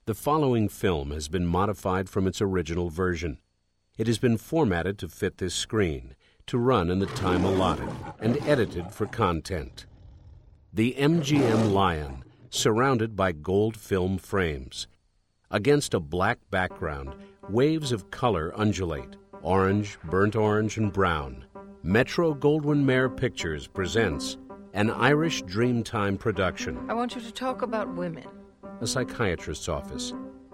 The following film has been modified from its original version. It has been formatted to fit this screen, to run in the time allotted, and edited for content. The MGM Lion, surrounded by gold film frames. Against a black background, waves of color undulate, orange, burnt orange, and brown. Metro-Goldwyn-Mayer Pictures presents an Irish Dreamtime production. I want you to talk about women. A psychiatrist's office.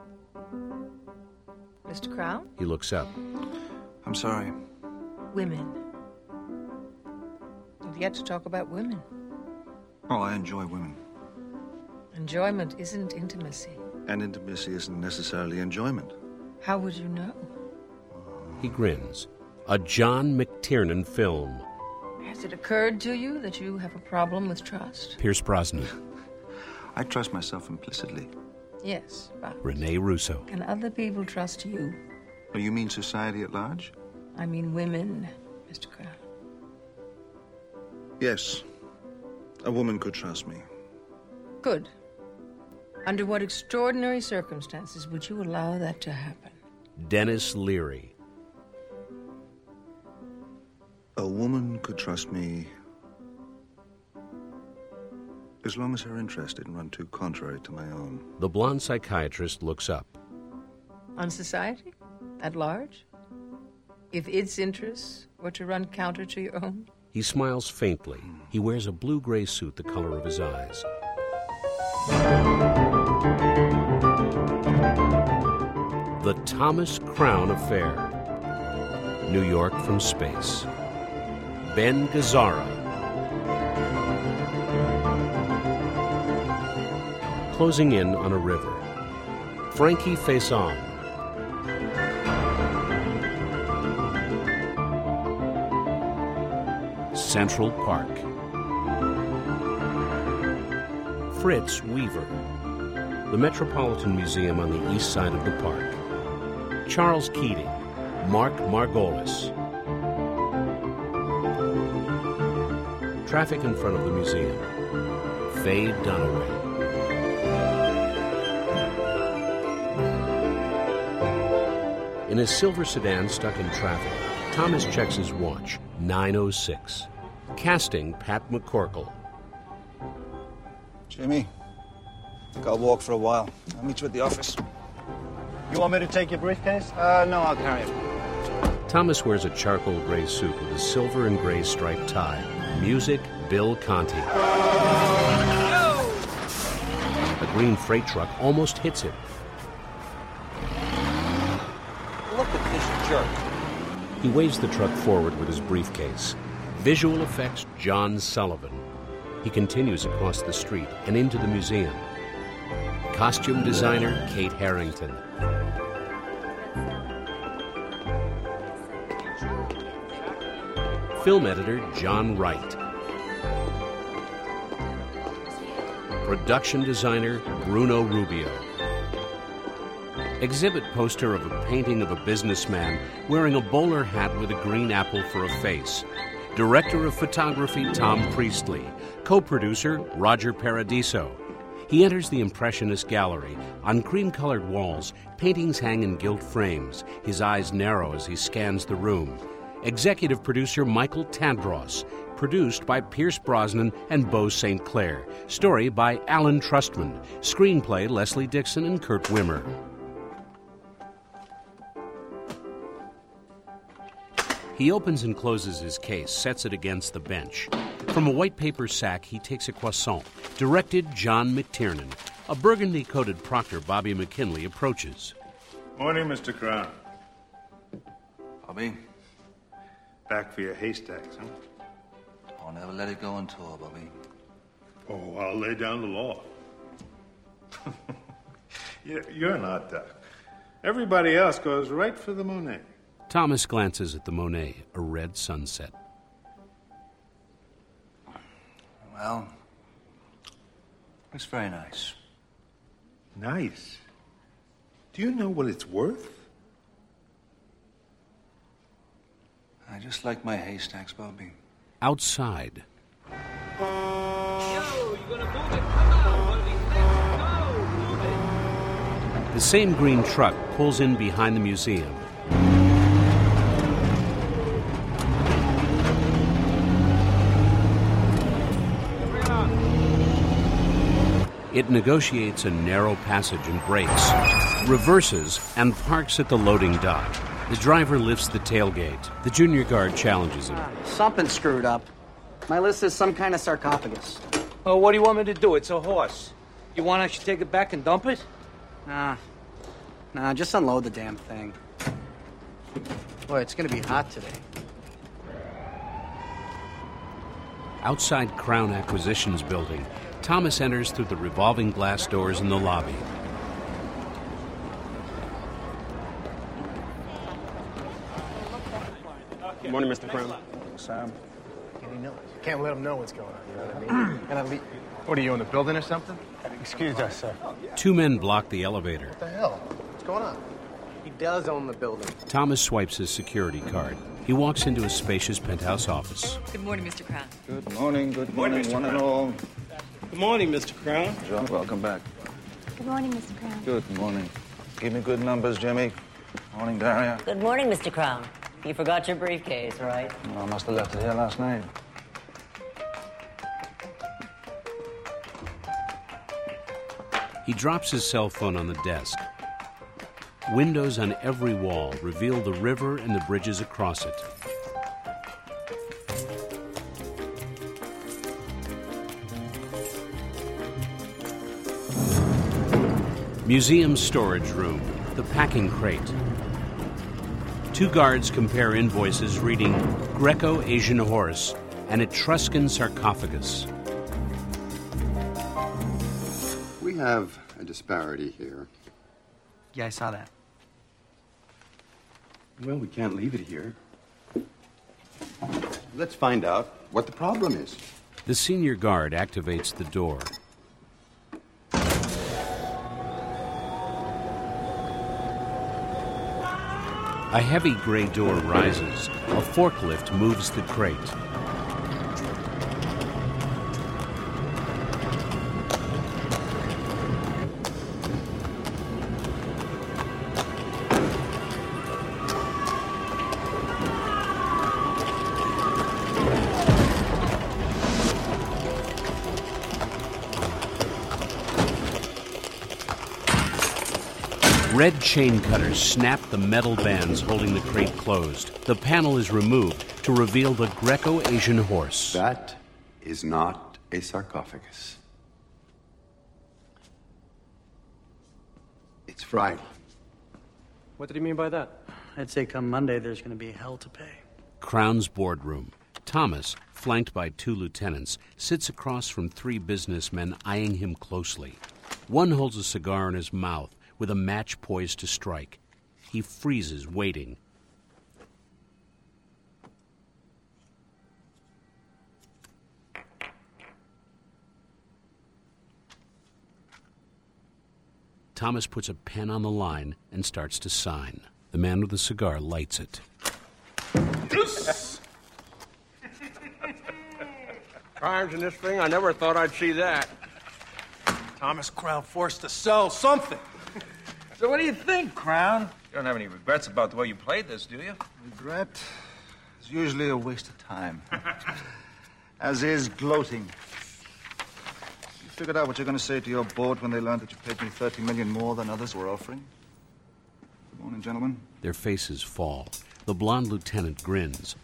Mr. Crown? He looks up. I'm sorry. Women. We've yet to talk about women. Oh, I enjoy women. Enjoyment isn't intimacy. And intimacy isn't necessarily enjoyment. How would you know? He grins. A John McTiernan film. Has it occurred to you that you have a problem with trust? Pierce Brosnan. I trust myself implicitly. Yes, but Rene Russo. can other people trust you? Oh, you mean society at large? I mean women, Mr. Crown. Yes. A woman could trust me. Good. Under what extraordinary circumstances would you allow that to happen? Dennis Leary. A woman could trust me as long as her interest didn't run too contrary to my own. The blonde psychiatrist looks up. On society? At large? If its interests were to run counter to your own? He smiles faintly. He wears a blue-gray suit the color of his eyes. The Thomas Crown Affair. New York from space. Ben Gazzara. Closing in on a river. Frankie Faison. Central Park. Fritz Weaver. The Metropolitan Museum on the east side of the park. Charles Keating. Mark Margolis. Traffic in front of the museum. Faye Dunaway. In his silver sedan stuck in traffic, Thomas checks his watch. 9:06. Casting Pat McCorkle. Jimmy, I think I'll walk for a while. I'll meet you at the office. You want me to take your briefcase? No, I'll carry it. Thomas wears a charcoal gray suit with a silver and gray striped tie. Music, Bill Conti. A green freight truck almost hits him. Look at this jerk. He waves the truck forward with his briefcase. Visual effects, John Sullivan. He continues across the street and into the museum. Costume designer, Kate Harrington. Film editor, John Wright. Production designer, Bruno Rubio. Exhibit poster of a painting of a businessman wearing a bowler hat with a green apple for a face. Director of photography, Tom Priestley. Co-producer, Roger Paradiso. He enters the Impressionist gallery. On cream-colored walls, paintings hang in gilt frames. His eyes narrow as he scans the room. Executive producer, Michael Tadros. Produced by Pierce Brosnan and Beau St. Clair. Story by Alan Trustman. Screenplay, Leslie Dixon and Kurt Wimmer. He opens and closes his case, sets it against the bench. From a white paper sack, he takes a croissant. Directed, John McTiernan. A burgundy-coated proctor, Bobby McKinley, approaches. Morning, Mr. Crown. Bobby, Back for your haystacks, huh? I'll never let it go until, Bobby. Oh, I'll lay down the law. You're an art duck. Everybody else goes right for the Monet. Thomas glances at the Monet, a red sunset. Well, looks very nice. Nice. Do you know what it's worth? I just like my haystacks, Bobby. Outside. Yo, you gonna move it? Come on, buddy. Let's go. Move it. The same green truck pulls in behind the museum. It negotiates a narrow passage and brakes, reverses, and parks at the loading dock. The driver lifts the tailgate. The junior guard challenges him. Something screwed up. My list is some kind of sarcophagus. Oh, what do you want me to do? It's a horse. You want I should take it back and dump it? Nah, just unload the damn thing. Boy, it's gonna be hot today. Outside Crown Acquisitions building, Thomas enters through the revolving glass doors in the lobby. Good morning, Mr. Crown. Sam. Can't let them know what's going on, you know what I mean? And at least, what are you in the building or something? Excuse us, sir. Two men block the elevator. What the hell? What's going on? He does own the building. Thomas swipes his security card. He walks into a spacious penthouse office. Good morning, Mr. Crown. Good morning, one and all. Good morning, Mr. Crown. John, welcome back. Good morning, Mr. Crown. Good morning. Give me good numbers, Jimmy. Morning, Daria. Good morning, Mr. Crown. You forgot your briefcase, right? I must have left it here last night. He drops his cell phone on the desk. Windows on every wall reveal the river and the bridges across it. Museum storage room, the packing crate. Two guards compare invoices reading Greco-Asian horse and Etruscan sarcophagus. We have a disparity here. Yeah, I saw that. Well, we can't leave it here. Let's find out what the problem is. The senior guard activates the door. A heavy gray door rises. A forklift moves the crate. Red chain cutters snap the metal bands holding the crate closed. The panel is removed to reveal the Greco-Asian horse. That is not a sarcophagus. It's Friday. What did he mean by that? I'd say come Monday there's gonna be hell to pay. Crown's boardroom. Thomas, flanked by two lieutenants, sits across from three businessmen eyeing him closely. One holds a cigar in his mouth, with a match poised to strike. He freezes, waiting. Thomas puts a pen on the line and starts to sign. The man with the cigar lights it. Crimes in this thing? I never thought I'd see that. Thomas Crown forced to sell something. So what do you think, Crown? You don't have any regrets about the way you played this, do you? Regret is usually a waste of time. As is gloating. You figured out what you're going to say to your board when they learned that you paid me $30 million more than others were offering? Good morning, gentlemen. Their faces fall. The blonde lieutenant grins.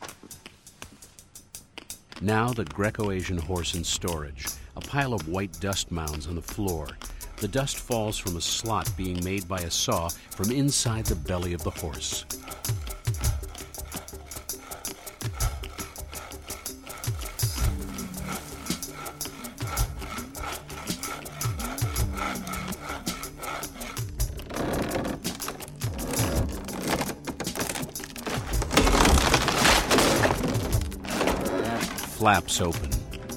Now the Greco-Asian horse in storage. A pile of white dust mounds on the floor. The dust falls from a slot being made by a saw from inside the belly of the horse. Flaps open.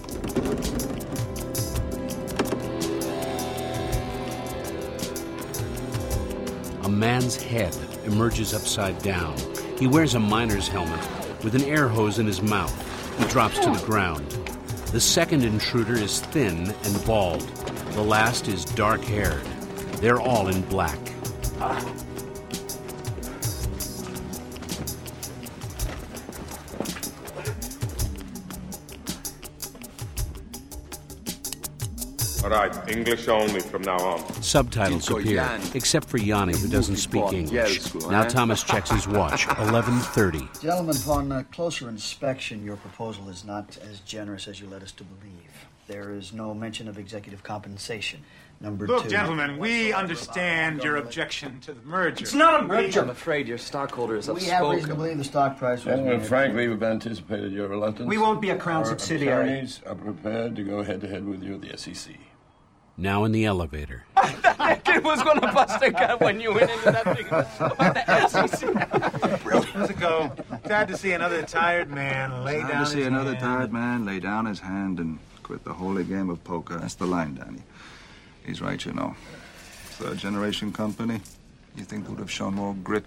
A man's head emerges upside down. He wears a miner's helmet with an air hose in his mouth. He drops to the ground. The second intruder is thin and bald. The last is dark-haired. They're all in black. All right, English only from now on. Subtitles appear, except for Yanni, who doesn't speak English. Now Thomas checks his watch, 11:30. Gentlemen, upon closer inspection, your proposal is not as generous as you led us to believe. There is no mention of executive compensation. Number two. Look, gentlemen, we understand your objection to the merger. It's not a merger. I'm afraid your stockholders have We have reason to believe the stock price was... Well, frankly, we've anticipated your reluctance. We won't be a Crown Our subsidiary. attorneys are prepared to go head-to-head with you at the SEC. Now in the elevator. That kid was going to bust a gut when you went into that thing about the SEC. Brilliant. Let's go. Sad to see another tired man lay down Sad to see his another hand. tired man lay down his hand and quit the holy game of poker. That's the line, Danny. He's right, you know. Third-generation company. You think they would have shown more grit?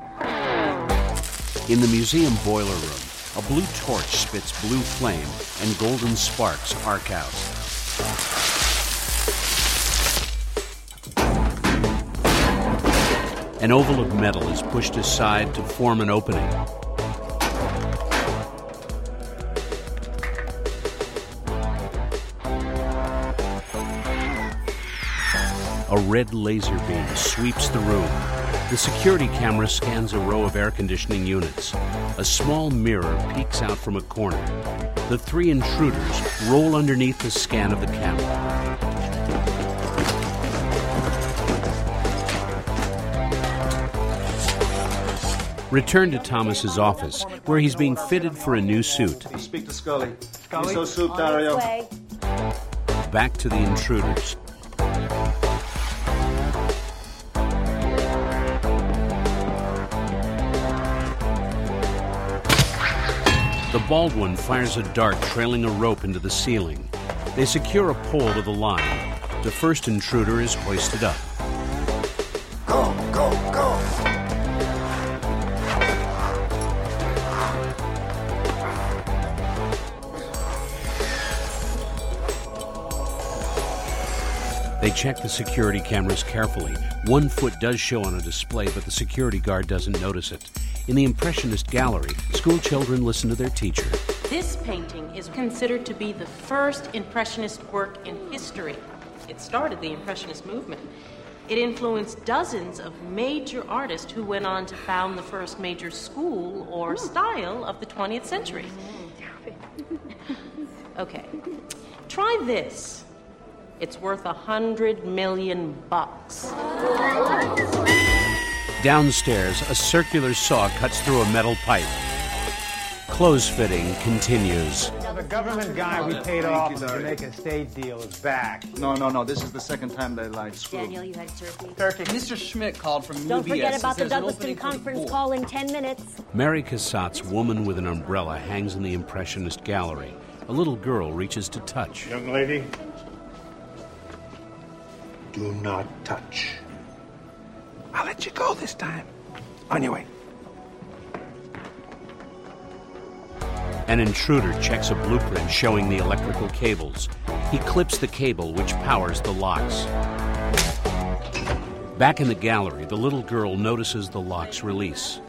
In the museum boiler room, a blue torch spits blue flame and golden sparks arc out. An oval of metal is pushed aside to form an opening. A red laser beam sweeps the room. The security camera scans a row of air conditioning units. A small mirror peeks out from a corner. The three intruders roll underneath the scan of the camera. Return to Thomas's office, where he's being fitted for a new suit. Speak to Scully. Scully? Miso soup, Dario. Back to the intruders. The bald one fires a dart trailing a rope into the ceiling. They secure a pole to the line. The first intruder is hoisted up. Go, go, go! They check the security cameras carefully. 1 foot does show on a display, but the security guard doesn't notice it. In the Impressionist gallery, school children listen to their teacher. This painting is considered to be the first Impressionist work in history. It started the Impressionist movement. It influenced dozens of major artists who went on to found the first major school or style of the 20th century. Okay, try this. It's worth $100 million. Downstairs, a circular saw cuts through a metal pipe. Clothes fitting continues. The government guy we paid off in the Jamaica State deal is back. No. This is the second time they lied. Screw. Daniel, you had turkey. Turkey. Mr. Schmidt called from UBS. Don't forget about the Says there's an Douglaston opening for the conference pool. call in 10 minutes. Mary Cassatt's Woman with an Umbrella hangs in the Impressionist gallery. A little girl reaches to touch. Young lady, do not touch. I'll let you go this time. On your way. An intruder checks a blueprint showing the electrical cables. He clips the cable which powers the locks. Back in the gallery, the little girl notices the locks release.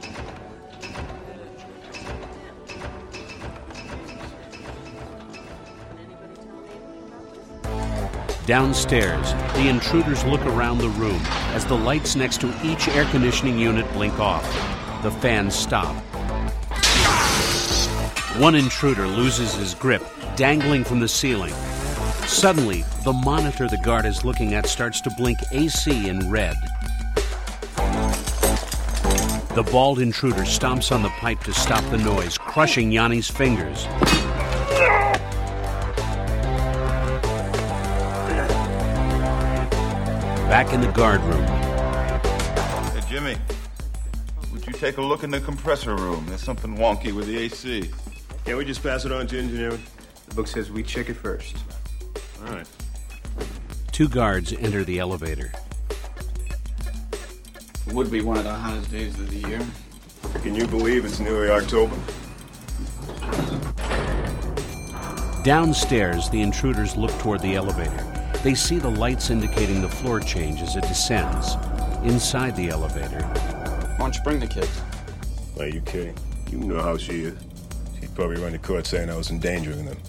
Downstairs, the intruders look around the room as the lights next to each air conditioning unit blink off. The fans stop. One intruder loses his grip, dangling from the ceiling. Suddenly, the monitor the guard is looking at starts to blink AC in red. The bald intruder stomps on the pipe to stop the noise, crushing Yanni's fingers. Back in the guard room. Hey, Jimmy, would you take a look in the compressor room? There's something wonky with the AC. Can't we just pass it on to engineering? The book says we check it first. All right. Two guards enter the elevator. It would be one of the hottest days of the year. Can you believe it's nearly October? Downstairs, the intruders look toward the elevator. They see the lights indicating the floor change as it descends. Inside the elevator, Why don't you bring the kids? Are you kidding? You know how she is. She'd probably run to court saying I was endangering them.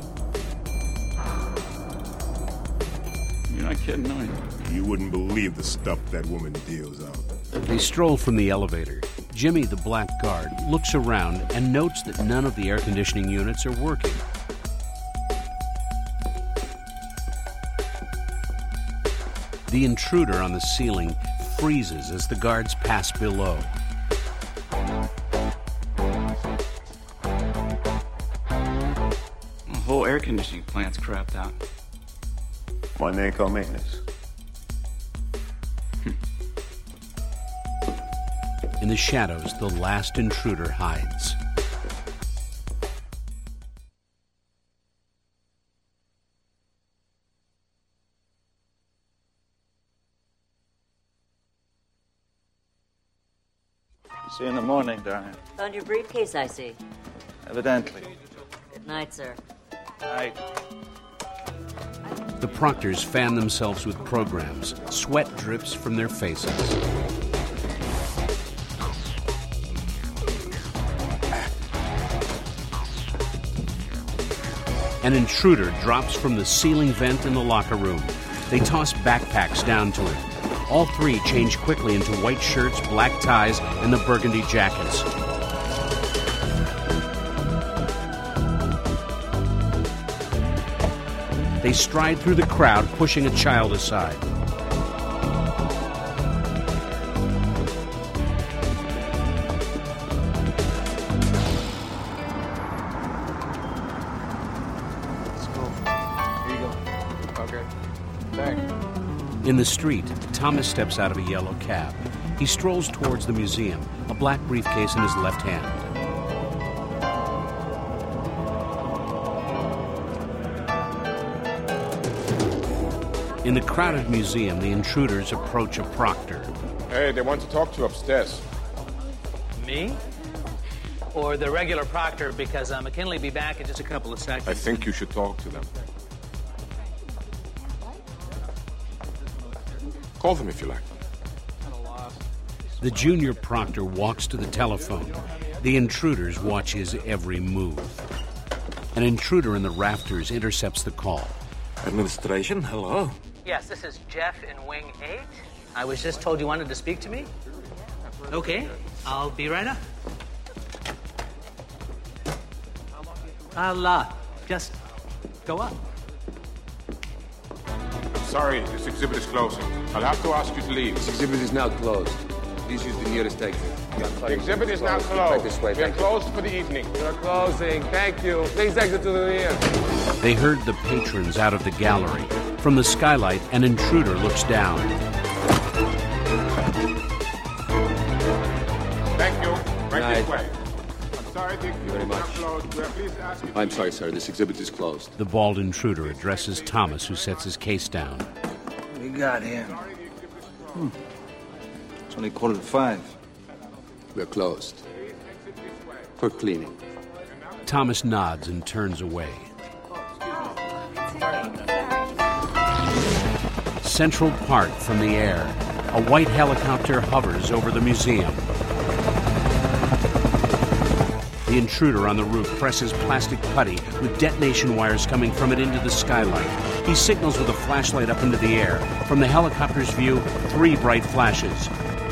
You're not kidding, are you? You wouldn't believe the stuff that woman deals out. they stroll from the elevator. Jimmy, the black guard, looks around and notes that none of the air conditioning units are working. The intruder on the ceiling freezes as the guards pass below. The whole air conditioning plant's crapped out. Why they call maintenance? In the shadows, the last intruder hides. See you in the morning, darling. Found your briefcase, I see. Evidently. Good night, sir. Night. The proctors fan themselves with programs. Sweat drips from their faces. An intruder drops from the ceiling vent in the locker room. They toss backpacks down to him. All three change quickly into white shirts, black ties, and the burgundy jackets. They stride through the crowd, pushing a child aside. In the street, Thomas steps out of a yellow cab. He strolls towards the museum, a black briefcase in his left hand. In the crowded museum, the intruders approach a proctor. Hey, they want to talk to you upstairs. Me? Or the regular proctor, because McKinley will be back in just a couple of seconds. I think you should talk to them. Call them if you like. The junior proctor walks to the telephone. The intruders watch his every move. An intruder in the rafters intercepts the call. Administration, hello? Yes, this is Jeff in Wing 8. I was just told you wanted to speak to me. Okay, I'll be right up. I'll just go up. Sorry, this exhibit is closing. I'll have to ask you to leave. This exhibit is now closed. Please use the nearest exit. The exhibit is now closed. This way. We are closed for the evening. We are closing. Thank you. Please exit to the rear. They herd the patrons out of the gallery. From the skylight, an intruder looks down. Thank you. Right Night. this way. I'm sorry, the exhibit is now closed. We are pleased to ask you to I'm sorry, sir. This exhibit is closed. The bald intruder addresses Thomas, who sets his case down. We got him. It's only 4:45. We're closed. For cleaning. Thomas nods and turns away. Central Park from the air. A white helicopter hovers over the museum. The intruder on the roof presses plastic putty with detonation wires coming from it into the skylight. He signals with a flashlight up into the air. From the helicopter's view, 3 bright flashes.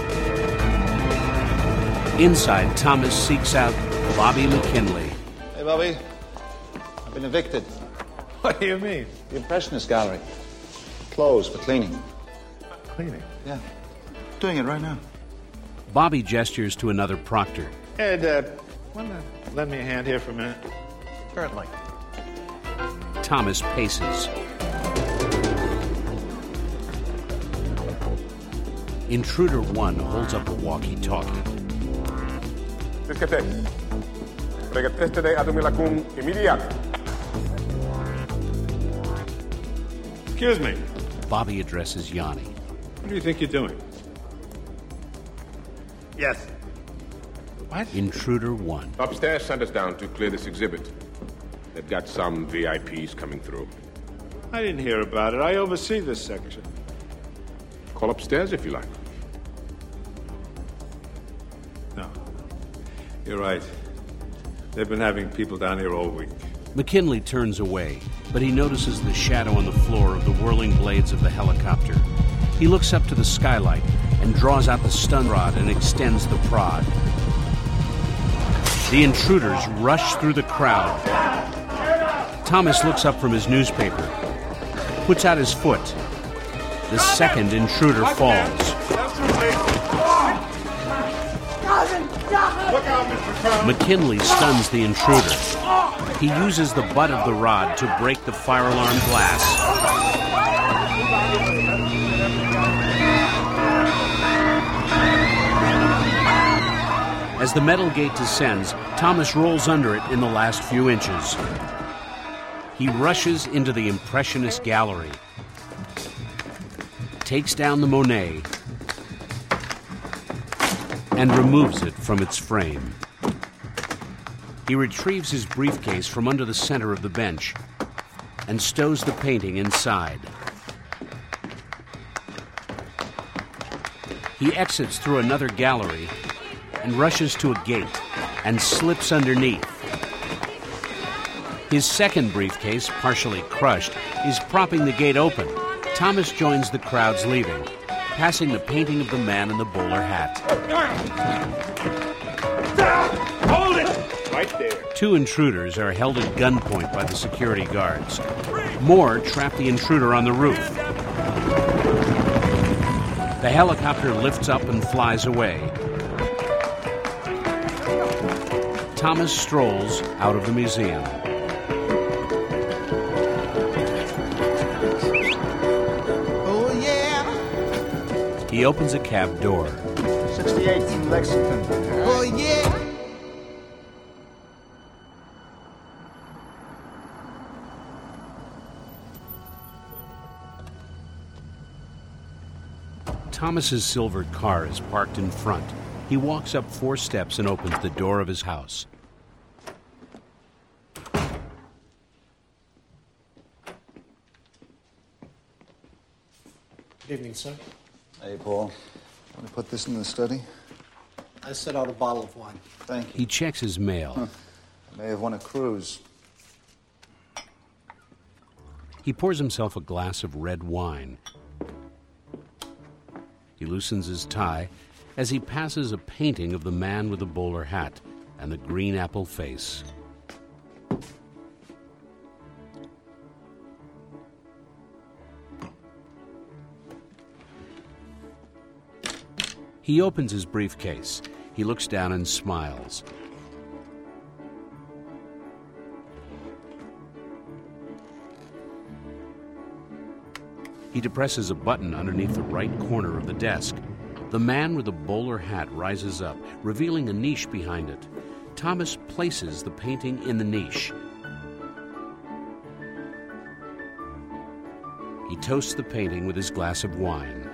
Inside, Thomas seeks out Bobby McKinley. Hey, Bobby. I've been evicted. What do you mean? The Impressionist Gallery. Closed for cleaning. Cleaning? Yeah. Doing it right now. Bobby gestures to another proctor. Ed, want to lend me a hand here for a minute? Certainly. Thomas paces. Intruder 1 holds up a walkie-talkie. Diskete. Pregătește-te adumi acum imediat. Excuse me. Bobby addresses Yanni. What do you think you're doing? Yes. What? Intruder 1. Upstairs sent us down to clear this exhibit. They've got some VIPs coming through. I didn't hear about it. I oversee this section. Call upstairs if you like. You're right. They've been having people down here all week. McKinley turns away, but he notices the shadow on the floor of the whirling blades of the helicopter. He looks up to the skylight and draws out the stun rod and extends the prod. The intruders rush through the crowd. Thomas looks up from his newspaper, puts out his foot. The second intruder falls. McKinley stuns the intruder. He uses the butt of the rod to break the fire alarm glass. As the metal gate descends, Thomas rolls under it in the last few inches. He rushes into the Impressionist gallery, takes down the Monet, and removes it from its frame. He retrieves his briefcase from under the center of the bench and stows the painting inside. He exits through another gallery and rushes to a gate and slips underneath. His second briefcase, partially crushed, is propping the gate open. Thomas joins the crowds leaving, passing the painting of the man in the bowler hat. Hold it! Right there. Two intruders are held at gunpoint by the security guards. More trap the intruder on the roof. The helicopter lifts up and flies away. Thomas strolls out of the museum. Oh, yeah. He opens a cab door. 68th and Lexington. Oh, yeah. Thomas's silver car is parked in front. He walks up 4 steps and opens the door of his house. Good evening, sir. Hey, Paul. Want to put this in the study? I set out a bottle of wine. Thank you. He checks his mail. I may have won a cruise. He pours himself a glass of red wine. He loosens his tie as he passes a painting of the man with the bowler hat and the green apple face. He opens his briefcase. He looks down and smiles. He depresses a button underneath the right corner of the desk. The man with the bowler hat rises up, revealing a niche behind it. Thomas places the painting in the niche. He toasts the painting with his glass of wine.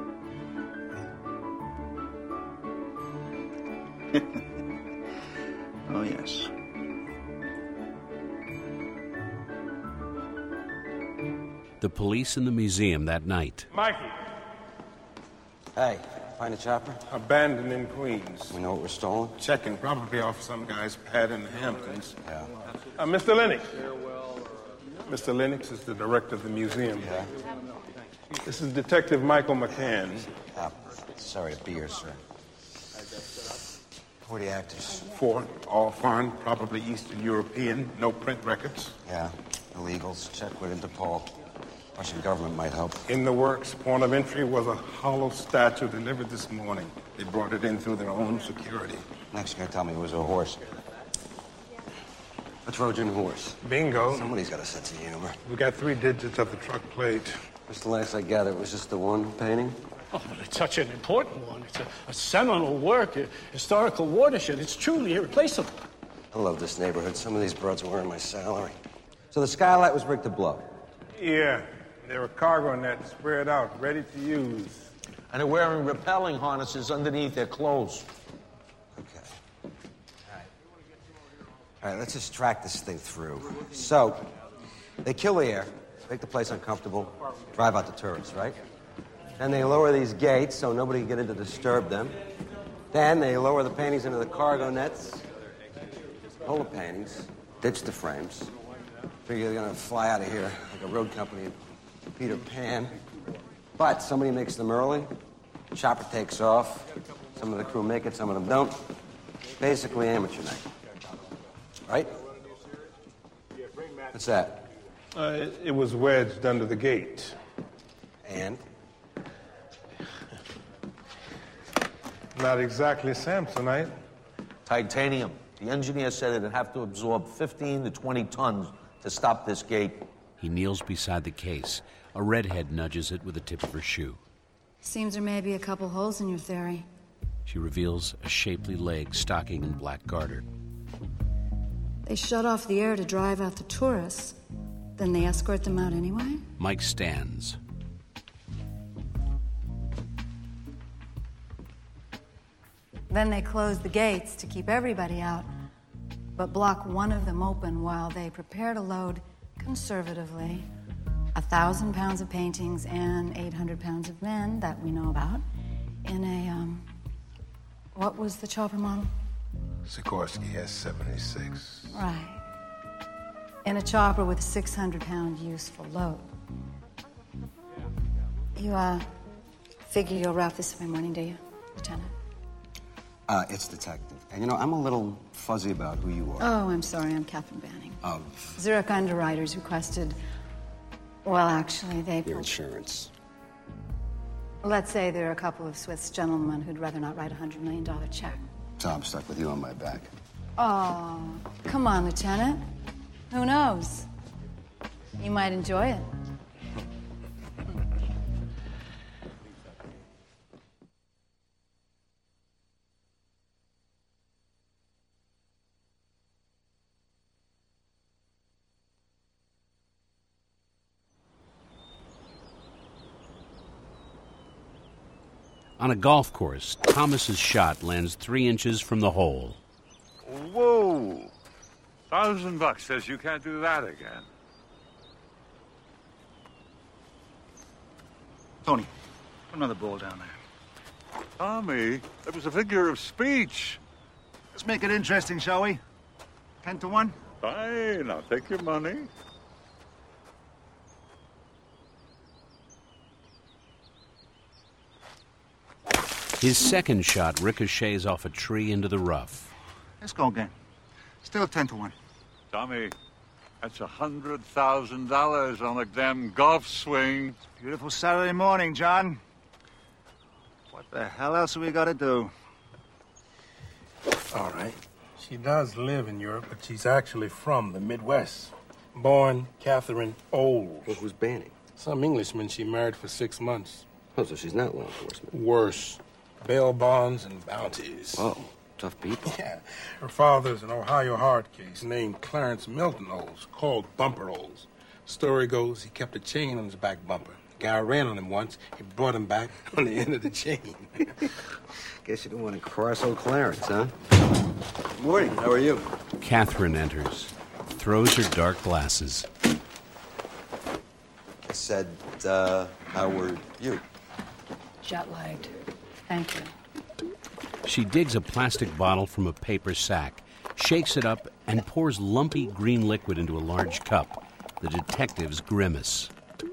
Oh, yes. The police in the museum that night. Mikey. Hey, find a chopper? Abandoned in Queens. We know what was stolen? Checking, probably off some guy's pad in the Hamptons. Yeah. Mr. Lennox. Mr. Lennox is the director of the museum. Yeah. This is Detective Michael McCann. Sorry to be here, sir. Who are the actors? 4, all foreign, probably Eastern European, no print records. Yeah, illegals. Check with Interpol. Russian government might help. In the works, point of entry was a hollow statue delivered this morning. They brought it in through their own security. Next, you're gonna tell me it was a horse. A Trojan horse. Bingo. Somebody's got a sense of humor. We got 3 digits of the truck plate. Mr. Lennox, I gather it was just the one painting? Oh, but it's such an important one. It's a seminal work, a historical watershed. It's truly irreplaceable. I love this neighborhood. Some of these broads are earning my salary. So the skylight was rigged to blow? Yeah. There were cargo nets spread out, ready to use. And they're wearing rappelling harnesses underneath their clothes. Okay. All right, let's just track this thing through. So, they kill the air, make the place uncomfortable, drive out the tourists, right? And they lower these gates so nobody can get in to disturb them. Then they lower the paintings into the cargo nets, pull the paintings, ditch the frames. Figure they're gonna fly out of here like a road company in Peter Pan. But somebody makes them early, chopper takes off, some of the crew make it, some of them don't. Basically amateur night. Right? What's that? It was wedged under the gate. And? Not exactly Samsonite. Titanium. The engineer said it'd have to absorb 15 to 20 tons to stop this gate. He kneels beside the case. A redhead nudges it with the tip of her shoe. Seems there may be a couple holes in your theory. She reveals a shapely leg, stocking in black garter. They shut off the air to drive out the tourists. Then they escort them out anyway? Mike stands. Then they close the gates to keep everybody out, but block one of them open while they prepare to load, conservatively, 1,000 pounds of paintings and 800 pounds of men that we know about in a, what was the chopper model? Sikorsky S-76. Right. In a chopper with a 600-pound useful load. You, figure you'll wrap this every morning, do you, Lieutenant? It's detective. And, you know, I'm a little fuzzy about who you are. Oh, I'm sorry. I'm Catherine Banning. Of? Zurich Underwriters requested... Well, actually, they... Your insurance. Let's say there are a couple of Swiss gentlemen who'd rather not write a $100 million check. So I'm stuck with you on my back. Oh, come on, Lieutenant. Who knows? You might enjoy it. On a golf course, Thomas's shot lands 3 inches from the hole. Whoa! $1,000 says you can't do that again. Tony, put another ball down there. Tommy, that was a figure of speech. Let's make it interesting, shall we? 10 to 1? Fine, I'll take your money. His second shot ricochets off a tree into the rough. Let's go again. Still 10 to 1. Tommy, that's $100,000 on a damn golf swing. Beautiful Saturday morning, John. What the hell else have we got to do? All right. She does live in Europe, but she's actually from the Midwest. Born Catherine Oles. Well, who's Banning? Some Englishman she married for 6 months. Oh, so she's not law enforcement. Worse. Bail bonds and bounties. Whoa, tough people. Yeah. Her father's an Ohio hard case named Clarence Milton Oles, called Bumper Oles. Story goes he kept a chain on his back bumper. The guy ran on him once. He brought him back on the end of the chain. Guess you didn't want to cross old Clarence, huh? Good morning. How are you? Catherine enters, throws her dark glasses. I said, how were you? Jet-lagged. Thank you. She digs a plastic bottle from a paper sack, shakes it up, and pours lumpy green liquid into a large cup. The detectives grimace.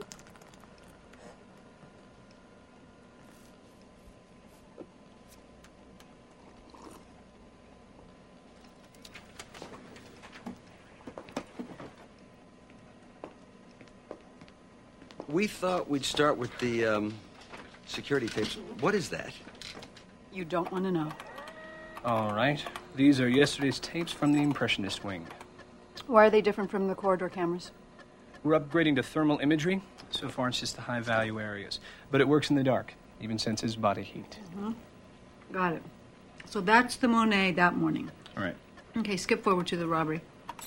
We thought we'd start with the, security tapes. What is that? You don't want to know. All right. These are yesterday's tapes from the Impressionist wing. Why are they different from the corridor cameras? We're upgrading to thermal imagery. So far, it's just the high-value areas. But it works in the dark, even senses body heat. Mm-hmm. Got it. So that's the Monet that morning. All right. Okay, skip forward to the robbery.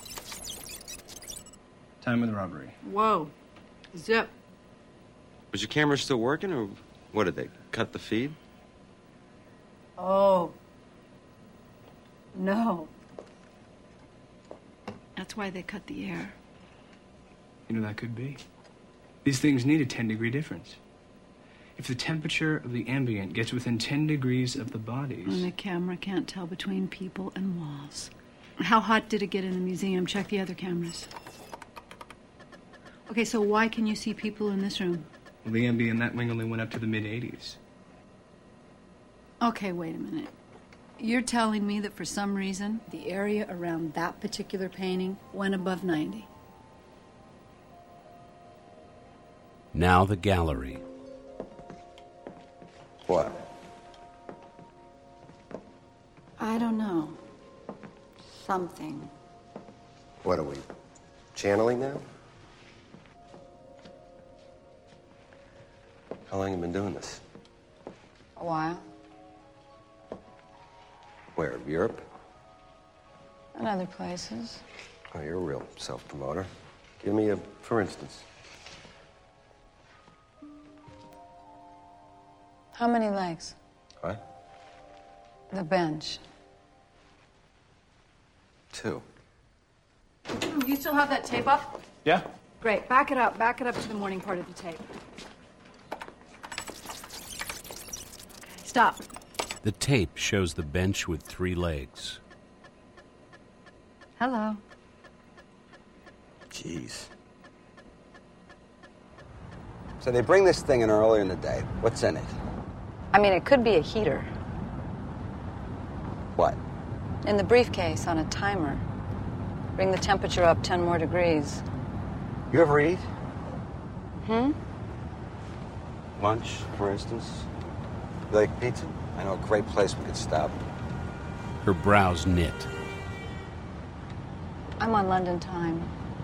Time of the robbery. Whoa. Zip. Was your camera still working, or what, did they cut the feed? Oh. No. That's why they cut the air. You know, that could be. These things need a 10-degree difference. If the temperature of the ambient gets within 10 degrees of the bodies... And the camera can't tell between people and walls. How hot did it get in the museum? Check the other cameras. Okay, so why can you see people in this room? Well, the ambient in that wing only went up to the mid-80s. Okay, wait a minute. You're telling me that for some reason, the area around that particular painting went above 90? Now the gallery. What? I don't know. Something. What are we, channeling now? How long have you been doing this? A while. Where, Europe? And other places. Oh, you're a real self-promoter. Give me a for instance. How many legs? What? The bench. 2. You still have that tape up? Yeah. Great. Back it up. Back it up to the morning part of the tape. Okay, stop. The tape shows the bench with 3 legs. Hello. Jeez. So they bring this thing in earlier in the day. What's in it? I mean, it could be a heater. What? In the briefcase on a timer. Bring the temperature up 10 more degrees. You ever eat? Hmm? Lunch, for instance? You like pizza? I know a great place we could stop. Her brows knit. I'm on London time.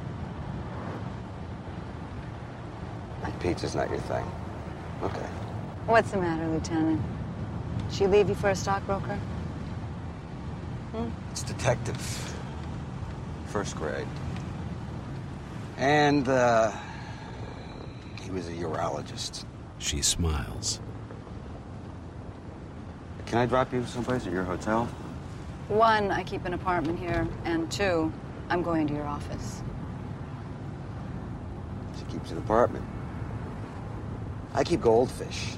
Pizza's not your thing. Okay. What's the matter, Lieutenant? She leave you for a stockbroker? It's detective. First grade. And, he was a urologist. She smiles. Can I drop you someplace at your hotel? 1, I keep an apartment here, and 2, I'm going to your office. She keeps an apartment. I keep goldfish.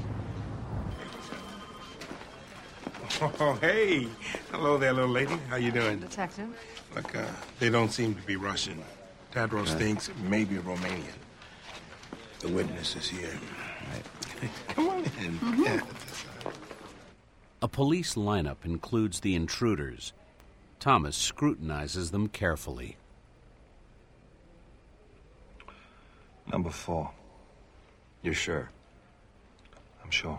Oh, hey. Hello there, little lady. How you doing? Detective? Look, they don't seem to be Russian. Tadros thinks it may be Romanian. The witness is here. Right. Come on in. Mm-hmm. Yeah. A police lineup includes the intruders. Thomas scrutinizes them carefully. Number 4. You're sure? I'm sure.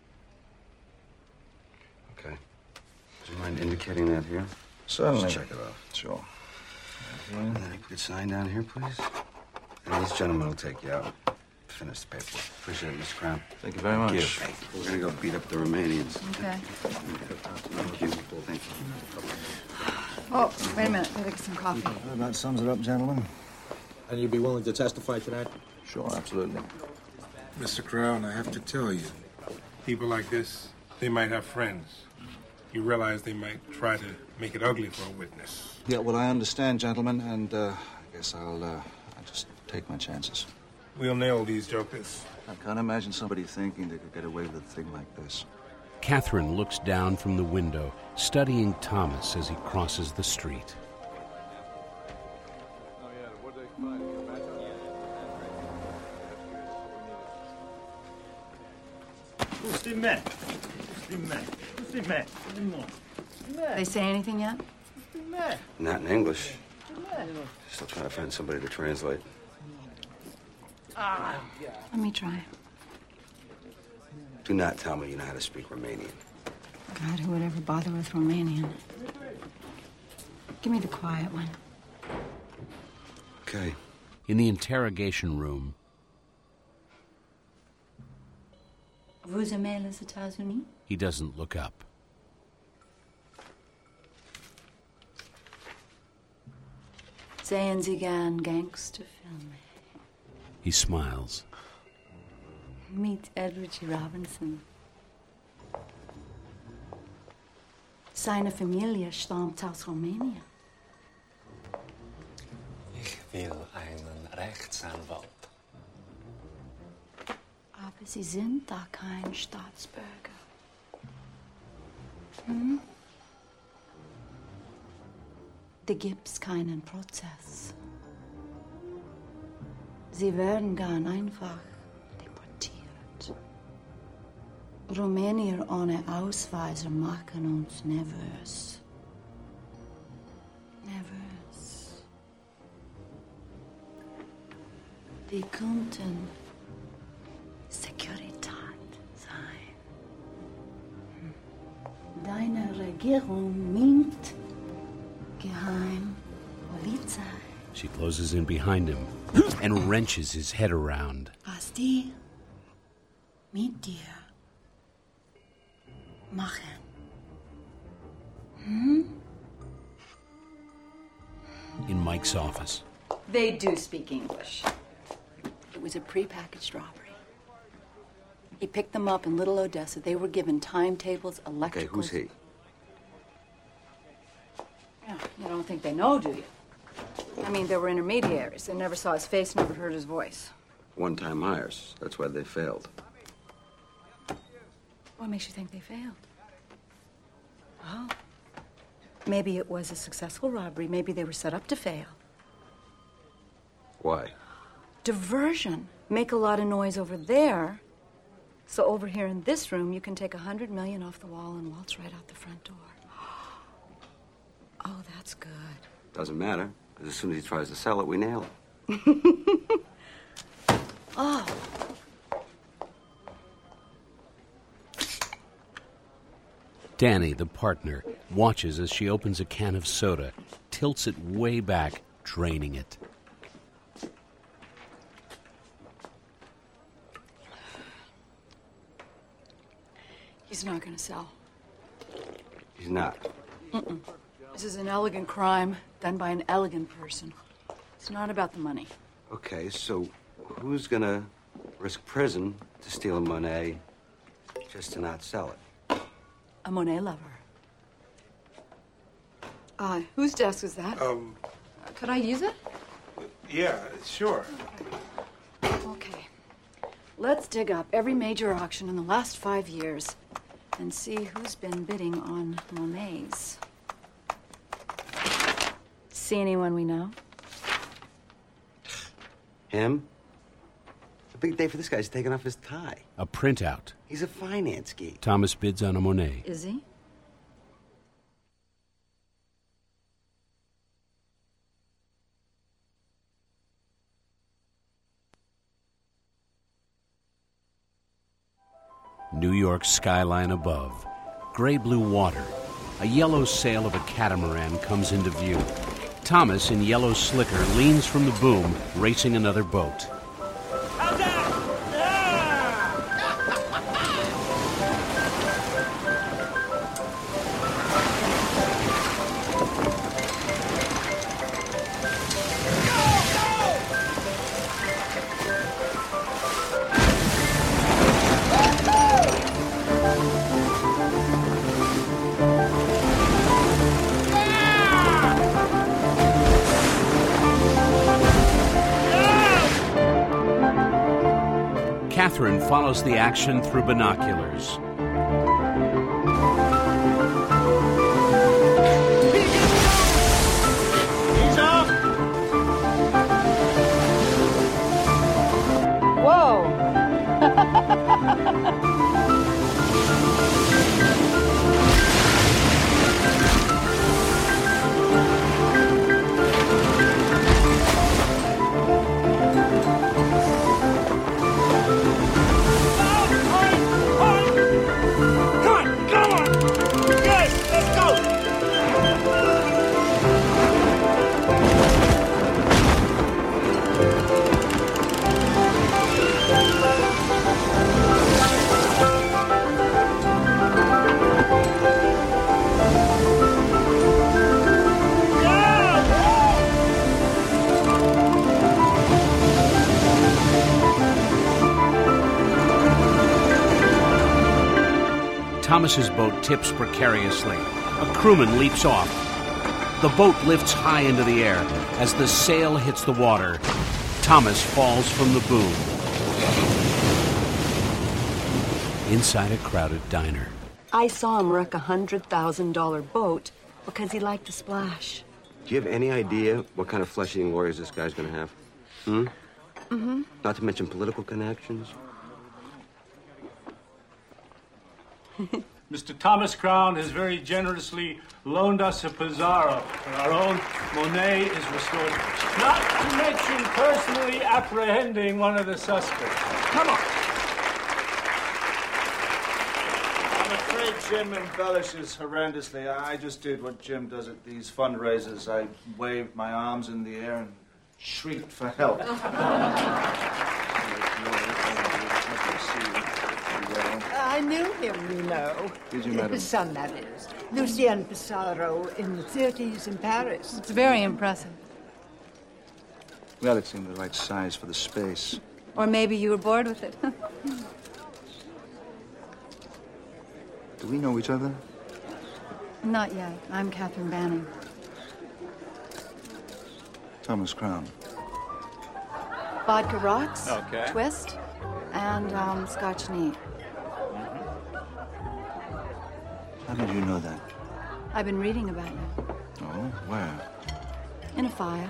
Okay. Do you mind indicating that here? Certainly. Just check it off. Sure. And then you could sign down here, please. And these gentlemen will take you out. Finish the paperwork. Appreciate it, Mr. Crown. Thank you very much. Hey, we're gonna go beat up the Romanians. Okay. Thank you. Thank you. Oh, wait a minute. Better get some coffee. Well, that sums it up, gentlemen. And you'd be willing to testify to that? Sure, absolutely. Mr. Crown, I have to tell you, people like this, they might have friends. You realize they might try to make it ugly for a witness. Yeah, well, I understand, gentlemen, and I guess I'll just take my chances. We'll nail these jokers. I can't imagine somebody thinking they could get away with a thing like this. Catherine looks down from the window, studying Thomas as he crosses the street. They say anything yet? Not in English. Still trying to find somebody to translate. Let me try. Do not tell me you know how to speak Romanian. God, who would ever bother with Romanian? Give me the quiet one. Okay. In the interrogation room, Vous aimez les États-Unis? he doesn't look up. Sehen Sie gern Gangsterfilme? He smiles. Meet Edward G. Robinson. Seine Familie stammt aus Rumänien. Ich will einen Rechtsanwalt. Aber Sie sind da kein Staatsbürger. Hm? Da gibt's keinen Prozess. Sie werden ganz einfach deportiert. Rumänier ohne Ausweise machen uns nervös. Nervös. Die könnten Securitat sein. Deine Regierung meint geheim Polizei. She closes in behind him and wrenches his head around. Was die mit dir machen? In Mike's office. They do speak English. It was a prepackaged robbery. He picked them up in Little Odessa. They were given timetables, electricals. Okay, who's he? Yeah, you don't think they know, do you? I mean, they were intermediaries. They never saw his face, never heard his voice. One-time hires. That's why they failed. What makes you think they failed? Oh. Maybe it was a successful robbery. Maybe they were set up to fail. Why? Diversion. Make a lot of noise over there. So over here in this room, you can take $100 million off the wall and waltz right out the front door. Oh, that's good. Doesn't matter. 'Cause as soon as he tries to sell it, we nail it. Oh. Danny, the partner, watches as she opens a can of soda, tilts it way back, draining it. He's not going to sell. He's not. Mm-mm. This is an elegant crime done by an elegant person. It's not about the money. Okay, so who's gonna risk prison to steal a Monet just to not sell it? A Monet lover. Whose desk is that? Could I use it? Yeah, sure. Okay. Let's dig up every major auction in the last 5 years and see who's been bidding on Monets. See anyone we know? Him? The big day for this guy is taking off his tie. A printout. He's a finance geek. Thomas bids on a Monet. Is he? New York skyline above. Gray-blue water. A yellow sail of a catamaran comes into view. Thomas, in yellow slicker, leans from the boom, racing another boat. Catherine follows the action through binoculars. He's off! Whoa! Thomas's boat tips precariously. A crewman leaps off. The boat lifts high into the air. As the sail hits the water, Thomas falls from the boom. inside a crowded diner. I saw him wreck a $100,000 boat because he liked to splash. Do you have any idea what kind of flesh-eating lawyers this guy's going to have? Mm-hmm. Not to mention political connections. Mr. Thomas Crown has very generously loaned us a Pizarro, and our own Monet is restored. Not to mention personally apprehending one of the suspects. Come on. I'm afraid Jim embellishes horrendously. I just did what Jim does at these fundraisers. I waved my arms in the air and shrieked for help. I knew him, you know. Did you, madam? His son, that is. Lucien Pissarro in the 30s in Paris. It's very impressive. Well, it seemed the right size for the space. Or maybe you were bored with it. Do we know each other? Not yet. I'm Catherine Banning. Thomas Crown. Vodka rocks, Okay. twist, and Scotch neat. How did you know that? I've been reading about you. Oh, where? In a file.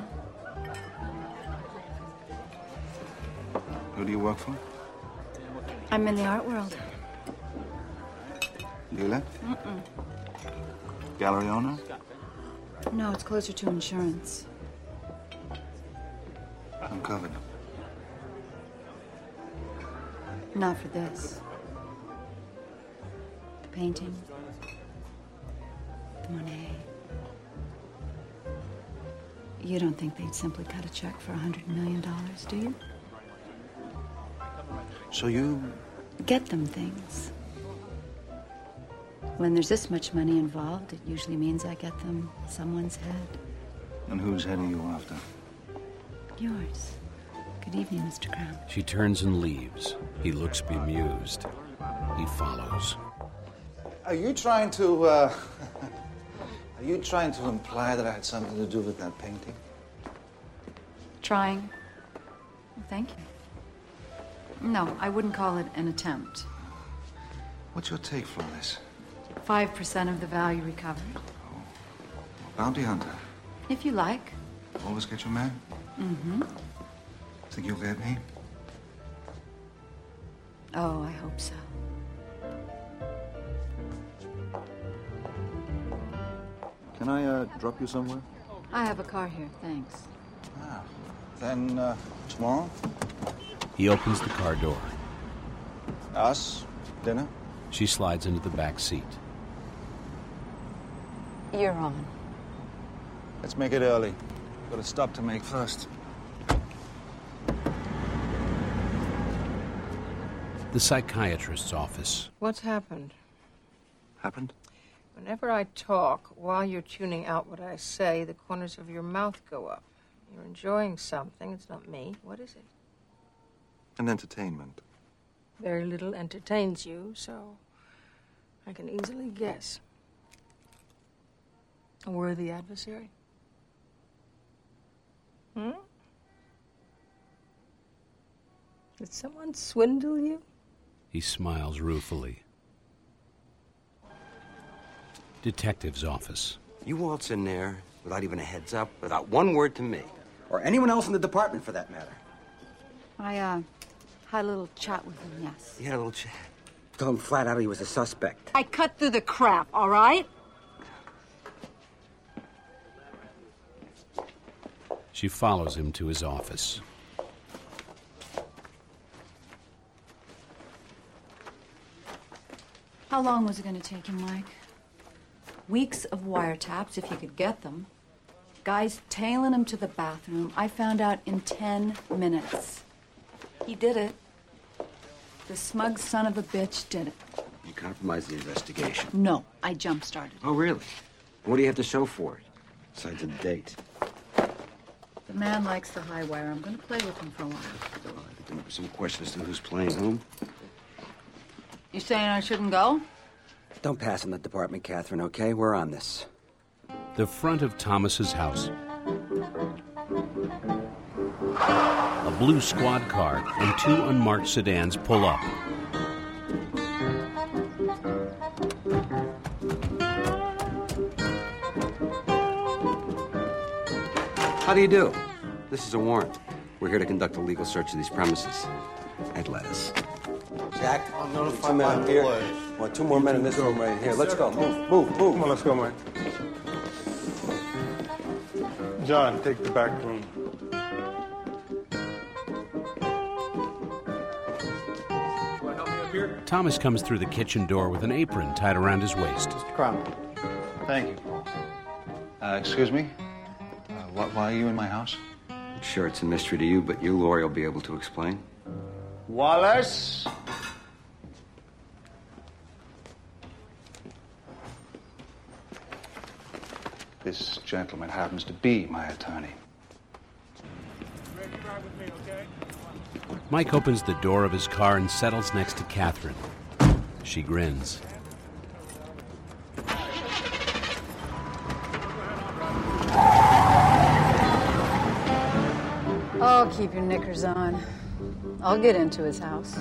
Who do you work for? I'm in the art world. Dealer? Mm-mm. Gallery owner? No, it's closer to insurance. I'm covered. Not for this. The painting. The Monet. You don't think they'd simply cut a check for $100 million, do you? So you... Get them things. When there's this much money involved, it usually means I get them someone's head. And whose head are you after? Yours. Good evening, Mr. Crown. She turns and leaves. He looks bemused. He follows. Are you trying to, Are you trying to imply that I had something to do with that painting? Trying. Well, thank you. No, I wouldn't call it an attempt. What's your take for this? 5% of the value recovered. Bounty hunter. If you like. Always get your man? Mm-hmm. Think you'll get me? Oh, I hope so. Can I, drop you somewhere? I have a car here, thanks. Then, tomorrow? He opens the car door. Us? Dinner? She slides into the back seat. You're on. Let's make it early. Got a stop to make first. The psychiatrist's office. What's happened? Happened? Whenever I talk, while you're tuning out what I say, the corners of your mouth go up. You're enjoying something. It's not me. What is it? An entertainment. Very little entertains you, so I can easily guess. A worthy adversary? Did someone swindle you? He smiles ruefully. Detective's office. You waltz in there without even a heads up, without one word to me. Or anyone else in the department, for that matter. I, had a little chat with him, yes. You had a little chat. Told him flat out he was a suspect. I cut through the crap, all right? She follows him to his office. How long was it going to take him, Mike? Weeks of wiretaps, if you could get them. Guys tailing him to the bathroom. I found out in 10 minutes. He did it. The smug son of a bitch did it. You compromised the investigation. No, I jump-started. Oh, really? What do you have to show for it? Besides a date. The man likes the high wire. I'm going to play with him for a while. I think there was some question as to who's playing whom. You saying I shouldn't go? Don't pass in that department, Catherine, okay? We're on this. The front of Thomas's house. A blue squad car and two unmarked sedans pull up. How do you do? This is a warrant. We're here to conduct a legal search of these premises. Ed Lettuce. Jack, I'll notify 2 men my up here. boys. Well, 2 more men in this room right here. Let's go. Move. Come on, let's go, man. John, take the back room. Thomas comes through the kitchen door with an apron tied around his waist. Mr. Cromwell. Thank you, Paul. Excuse me? Why are you in my house? I'm sure it's a mystery to you, but you, Laurie, will be able to explain. Wallace! This gentleman happens to be my attorney. Mike opens the door of his car and settles next to Catherine. She grins. Oh, keep your knickers on. I'll get into his house.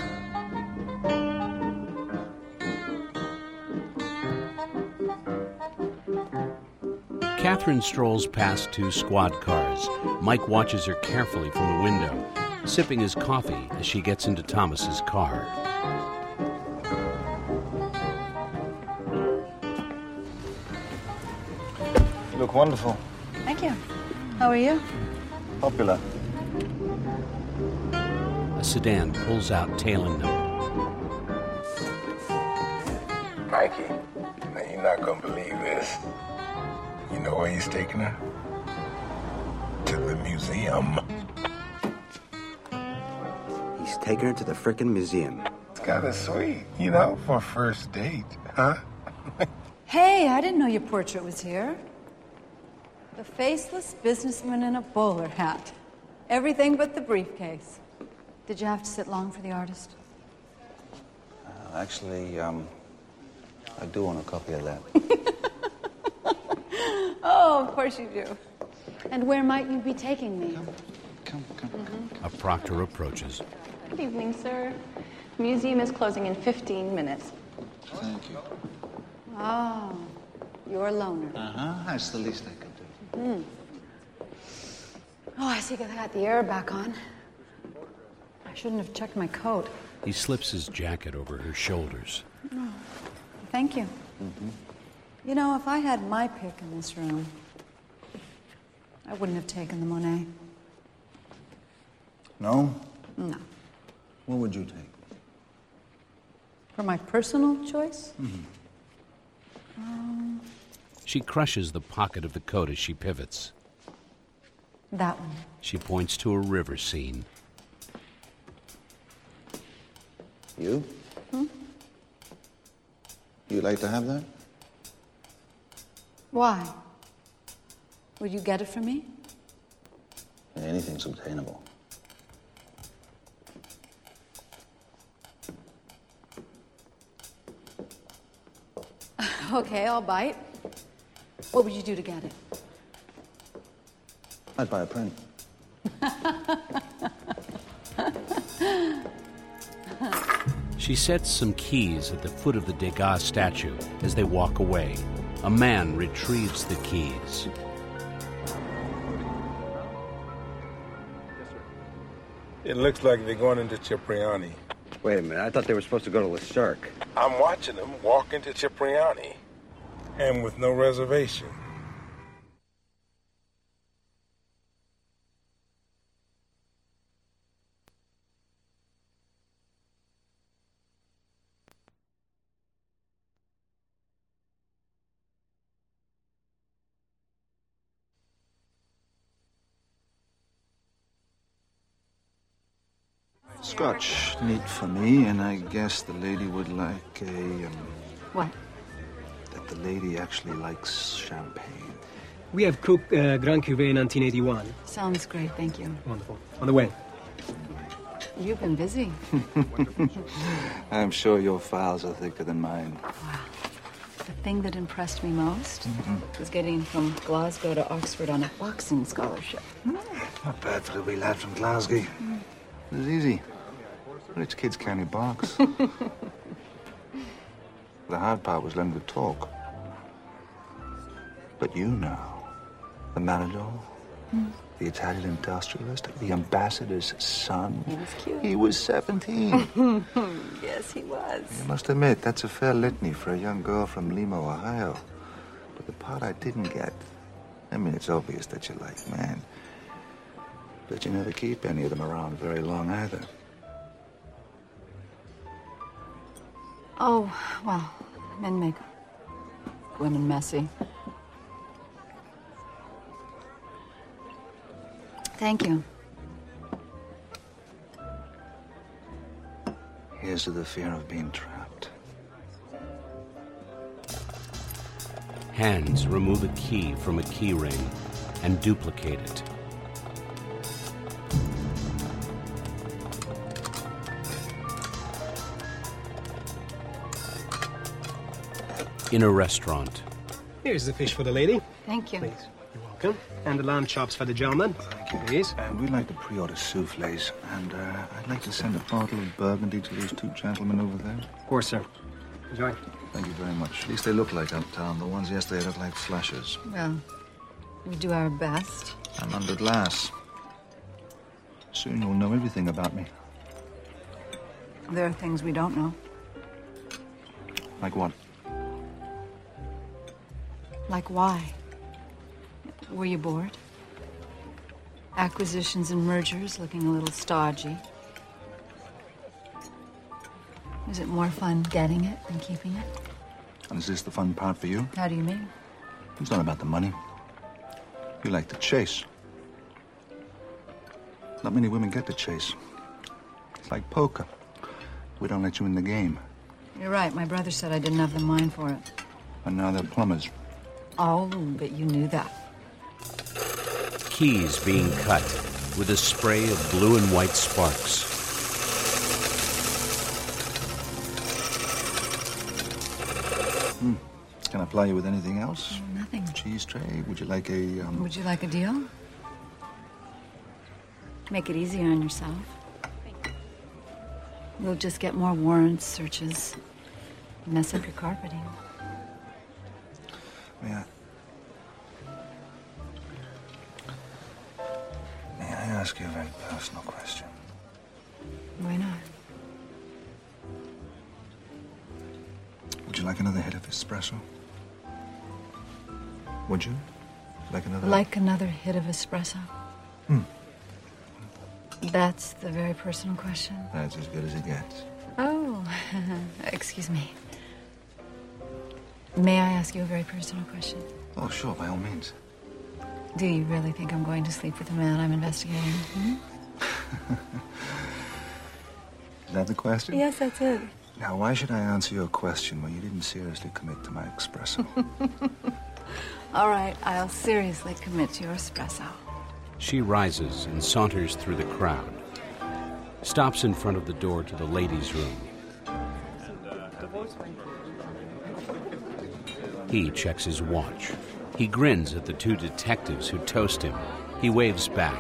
Catherine strolls past 2 squad cars. Mike watches her carefully from the window, sipping his coffee as she gets into Thomas's car. You look wonderful. Thank you. How are you? Popular. A sedan pulls out, tailing them. Mikey, now you're not gonna believe this. You know where he's taking her? To the museum. He's taking her to the frickin' museum. It's kinda sweet, you know, for a first date, huh? Hey, I didn't know your portrait was here. The faceless businessman in a bowler hat. Everything but the briefcase. Did you have to sit long for the artist? Actually, I do own a copy of that. Oh, of course you do. And where might you be taking me? Come. A proctor approaches. Good evening, sir. The museum is closing in 15 minutes. Thank you. Oh, you're a loner. That's the least I could do. Oh, I see I got the air back on. I shouldn't have checked my coat. He slips his jacket over her shoulders. Oh, thank you. You know, if I had my pick in this room, I wouldn't have taken the Monet. No? No. What would you take? For my personal choice? She crushes the pocket of the coat as she pivots. That one. She points to a river scene. You? You'd like to have that? Why? Would you get it for me? Anything's obtainable. Okay, I'll bite. What would you do to get it? I'd buy a print. She sets some keys at the foot of the Degas statue as they walk away. A man retrieves the keys. It looks like they're going into Cipriani. Wait a minute, I thought they were supposed to go to Le Cirque. I'm watching them walk into Cipriani, and with no reservation. Scotch, neat for me, and I guess the lady would like a, What? that the lady actually likes champagne. We have Krug Grand Cuvée 1981. Sounds great, thank you. Wonderful. On the way. You've been busy. I'm sure your files are thicker than mine. Wow. The thing that impressed me most was getting from Glasgow to Oxford on a boxing scholarship. Not bad for a wee lad from Glasgow. It was easy. Rich kids can't box. The hard part was learning to talk. But you know, the Matador, The Italian industrialist, the ambassador's son. He was cute. He was 17. Yes, he was. You must admit, that's a fair litany for a young girl from Lima, Ohio. But the part I didn't get, I mean, it's obvious that you like men. But you never keep any of them around very long either. Oh, well, men make women messy. Thank you. Here's to the fear of being trapped. Hands remove a key from a key ring and duplicate it. In a restaurant. Here's the fish for the lady. Thank you. Please. You're welcome. And the lamb chops for the gentleman. Thank you. Please. And we'd like to pre-order souffles. And I'd like to send a bottle of Burgundy to those two gentlemen over there. Of course, sir. Enjoy. Thank you very much. At least they look like uptown. The ones yesterday looked like flashes. Well, we do our best. I'm under glass. Soon you'll know everything about me. There are things we don't know. Like what? Like why? Were you bored? Acquisitions and mergers looking a little stodgy. Is it more fun getting it than keeping it? And is this the fun part for you? How do you mean? It's not about the money. You like to chase. Not many women get to chase. It's like poker. We don't let you in the game. You're right. My brother said I didn't have the mind for it. And now they're plumbers. Oh, but you knew that. Keys being cut with a spray of blue and white sparks. Can I ply you with anything else? Nothing. Cheese tray? Would you like a, Would you like a deal? Make it easier on yourself. We'll just get more warrants, searches, mess up your carpeting. May I ask you a very personal question? Why not? Would you like another hit of espresso? Would you? Like another? Like another hit of espresso? That's the very personal question. That's as good as it gets. Oh, excuse me. May I ask you a very personal question? Oh, sure, by all means. Do you really think I'm going to sleep with the man I'm investigating? Is that the question? Yes, that's it. Now, why should I answer your question when you didn't seriously commit to my espresso? All right, I'll seriously commit to your espresso. She rises and saunters through the crowd. Stops in front of the door to the ladies' room. He checks his watch. He grins at the two detectives who toast him. He waves back.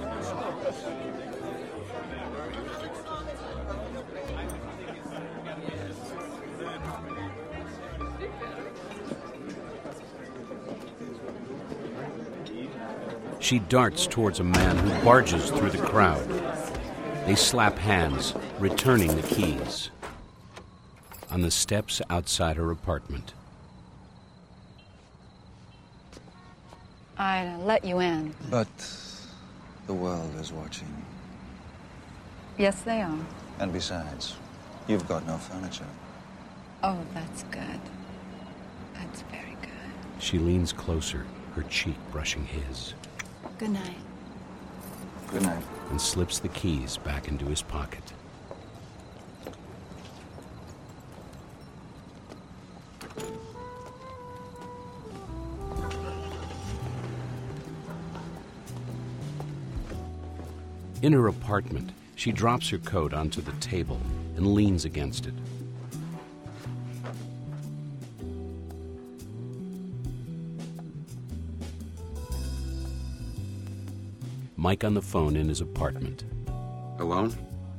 She darts towards a man who barges through the crowd. They slap hands, returning the keys. On the steps outside her apartment. I'd let you in. But the world is watching. Yes, they are. And besides, you've got no furniture. Oh, that's good. That's very good. She leans closer, her cheek brushing his. Good night. Good night. And slips the keys back into his pocket. In her apartment, she drops her coat onto the table and leans against it. Mike on the phone in his apartment. Alone?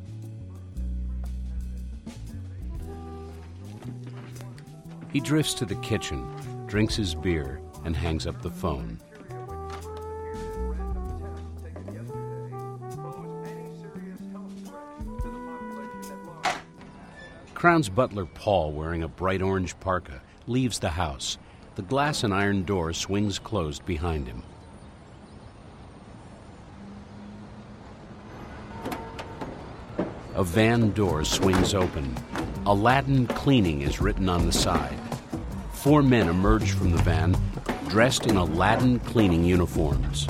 He drifts to the kitchen, drinks his beer, and hangs up the phone. Crown's butler, Paul, wearing a bright orange parka, leaves the house. The glass and iron door swings closed behind him. A van door swings open. Aladdin Cleaning is written on the side. 4 men emerge from the van, dressed in Aladdin Cleaning uniforms.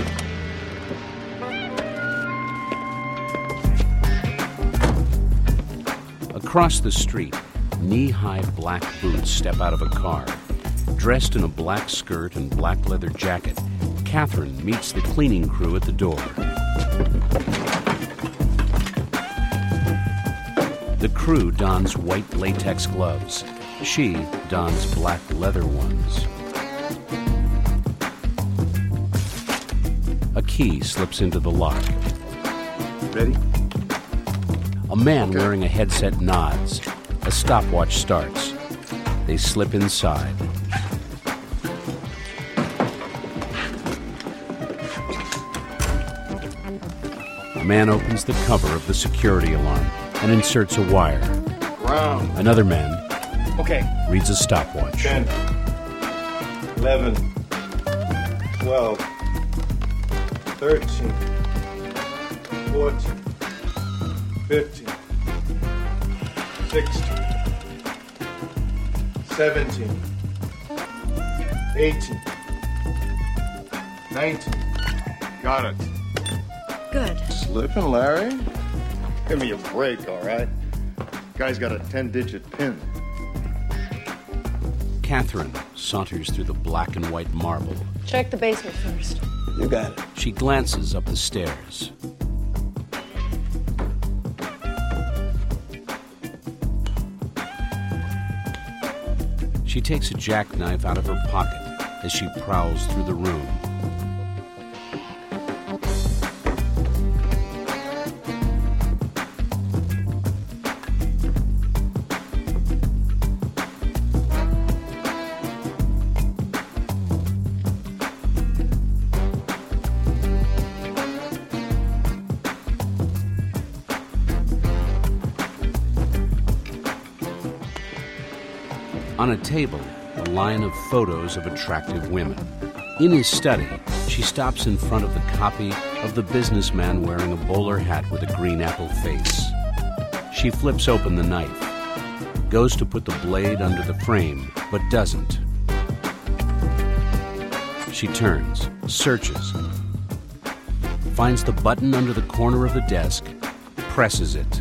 Across the street, knee-high black boots step out of a car. Dressed in a black skirt and black leather jacket, Catherine meets the cleaning crew at the door. The crew dons white latex gloves. She dons black leather ones. A key slips into the lock. Ready? A man wearing a headset nods. A stopwatch starts. They slip inside. A man opens the cover of the security alarm and inserts a wire. Round. Another man reads a stopwatch. 10, 11, 12, 13, 14, 15, 16, 17, 18, 19. Got it. Good. Slipping, Larry? Give me a break, all right? Guy's got a 10-digit pin. Catherine saunters through the black and white marble. Check the basement first. You got it. She glances up the stairs. She takes a jackknife out of her pocket as she prowls through the room. On a table, a line of photos of attractive women. In his study, she stops in front of the copy of the businessman wearing a bowler hat with a green apple face. She flips open the knife, goes to put the blade under the frame, but doesn't. She turns, searches, finds the button under the corner of the desk, presses it.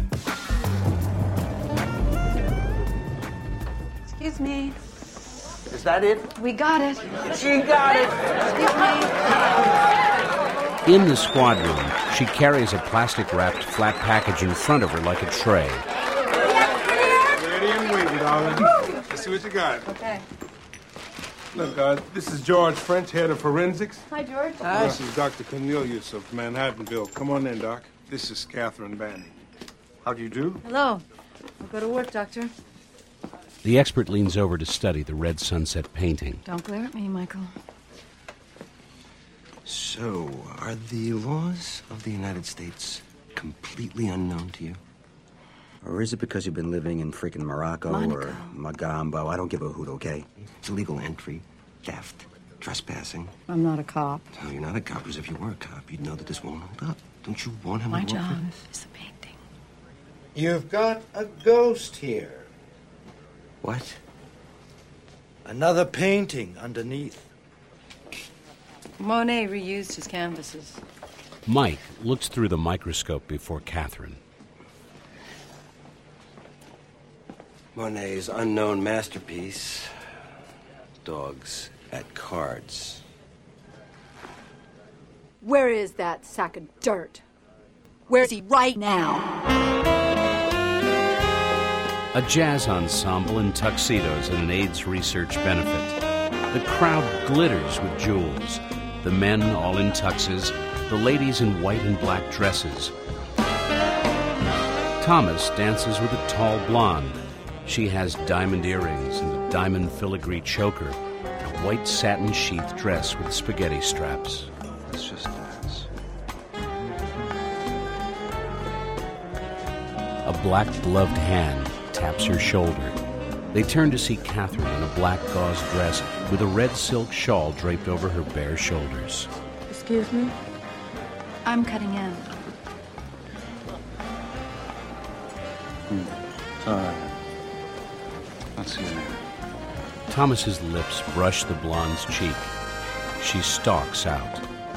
Excuse me. Is that it? We got it. She got it. Excuse me. In the squad room, she carries a plastic-wrapped flat package in front of her like a tray. Ready and waiting, darling. Let's see what you got. Okay. Look, this is George French, head of forensics. Hi, George. This is Dr. Cornelius of Manhattanville. Come on in, Doc. This is Catherine Banning. How do you do? Hello. I'll go to work, Doctor. The expert leans over to study the red sunset painting. Don't glare at me, Michael. So, are the laws of the United States completely unknown to you? Or is it because you've been living in freaking Morocco or Magambo? I don't give a hoot, okay? It's illegal entry, theft, trespassing. I'm not a cop. No, you're not a cop, because if you were a cop, you'd know that this won't hold up. Don't you want him My to work job for? is the painting. You've got a ghost here. What? Another painting underneath. Monet reused his canvases. Mike looks through the microscope before Catherine. Monet's unknown masterpiece, Dogs at Cards. Where is that sack of dirt? Where is he right now? A jazz ensemble in tuxedos at an AIDS research benefit. The crowd glitters with jewels. The men all in tuxes, the ladies in white and black dresses. Thomas dances with a tall blonde. She has diamond earrings and a diamond filigree choker and a white satin sheath dress with spaghetti straps. Let's just dance. A black gloved hand taps her shoulder. They turn to see Catherine in a black gauze dress with a red silk shawl draped over her bare shoulders. Excuse me? I'm cutting in. It's all right. I'll see you later. Thomas's lips brush the blonde's cheek. She stalks out.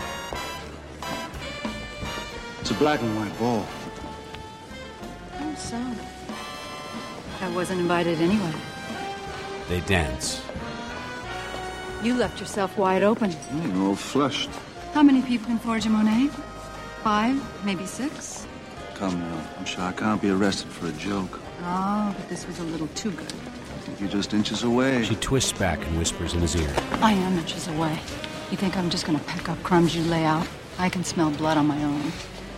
It's a black and white ball. Oh, so. I wasn't invited anyway. They dance. You left yourself wide open. You're all flushed. How many people can forge a Monet? 5, maybe 6? Come now. I'm sure I can't be arrested for a joke. Oh, but this was a little too good. I think you're just inches away. She twists back and whispers in his ear. I am inches away. You think I'm just gonna pick up crumbs you lay out? I can smell blood on my own.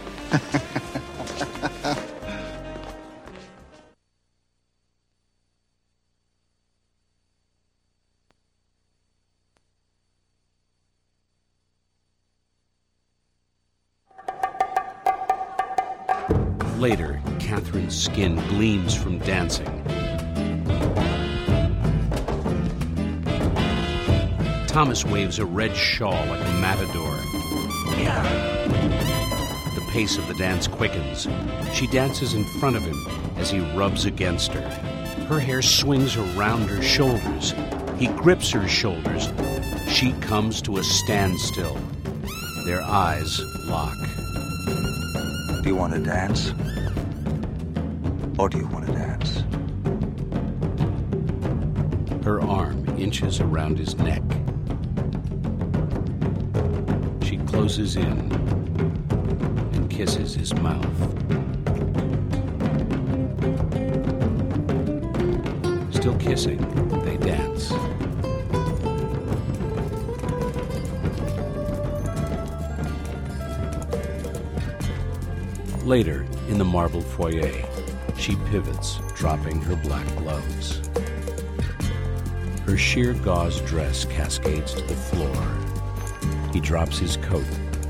Later, Catherine's skin gleams from dancing. Thomas waves a red shawl like a matador. The pace of the dance quickens. She dances in front of him as he rubs against her. Her hair swings around her shoulders. He grips her shoulders. She comes to a standstill. Their eyes lock. Do you want to dance? Or do you want to dance? Her arm inches around his neck. She closes in and kisses his mouth. Still kissing, they dance. Later, in the marble foyer, she pivots, dropping her black gloves. Her sheer gauze dress cascades to the floor. He drops his coat.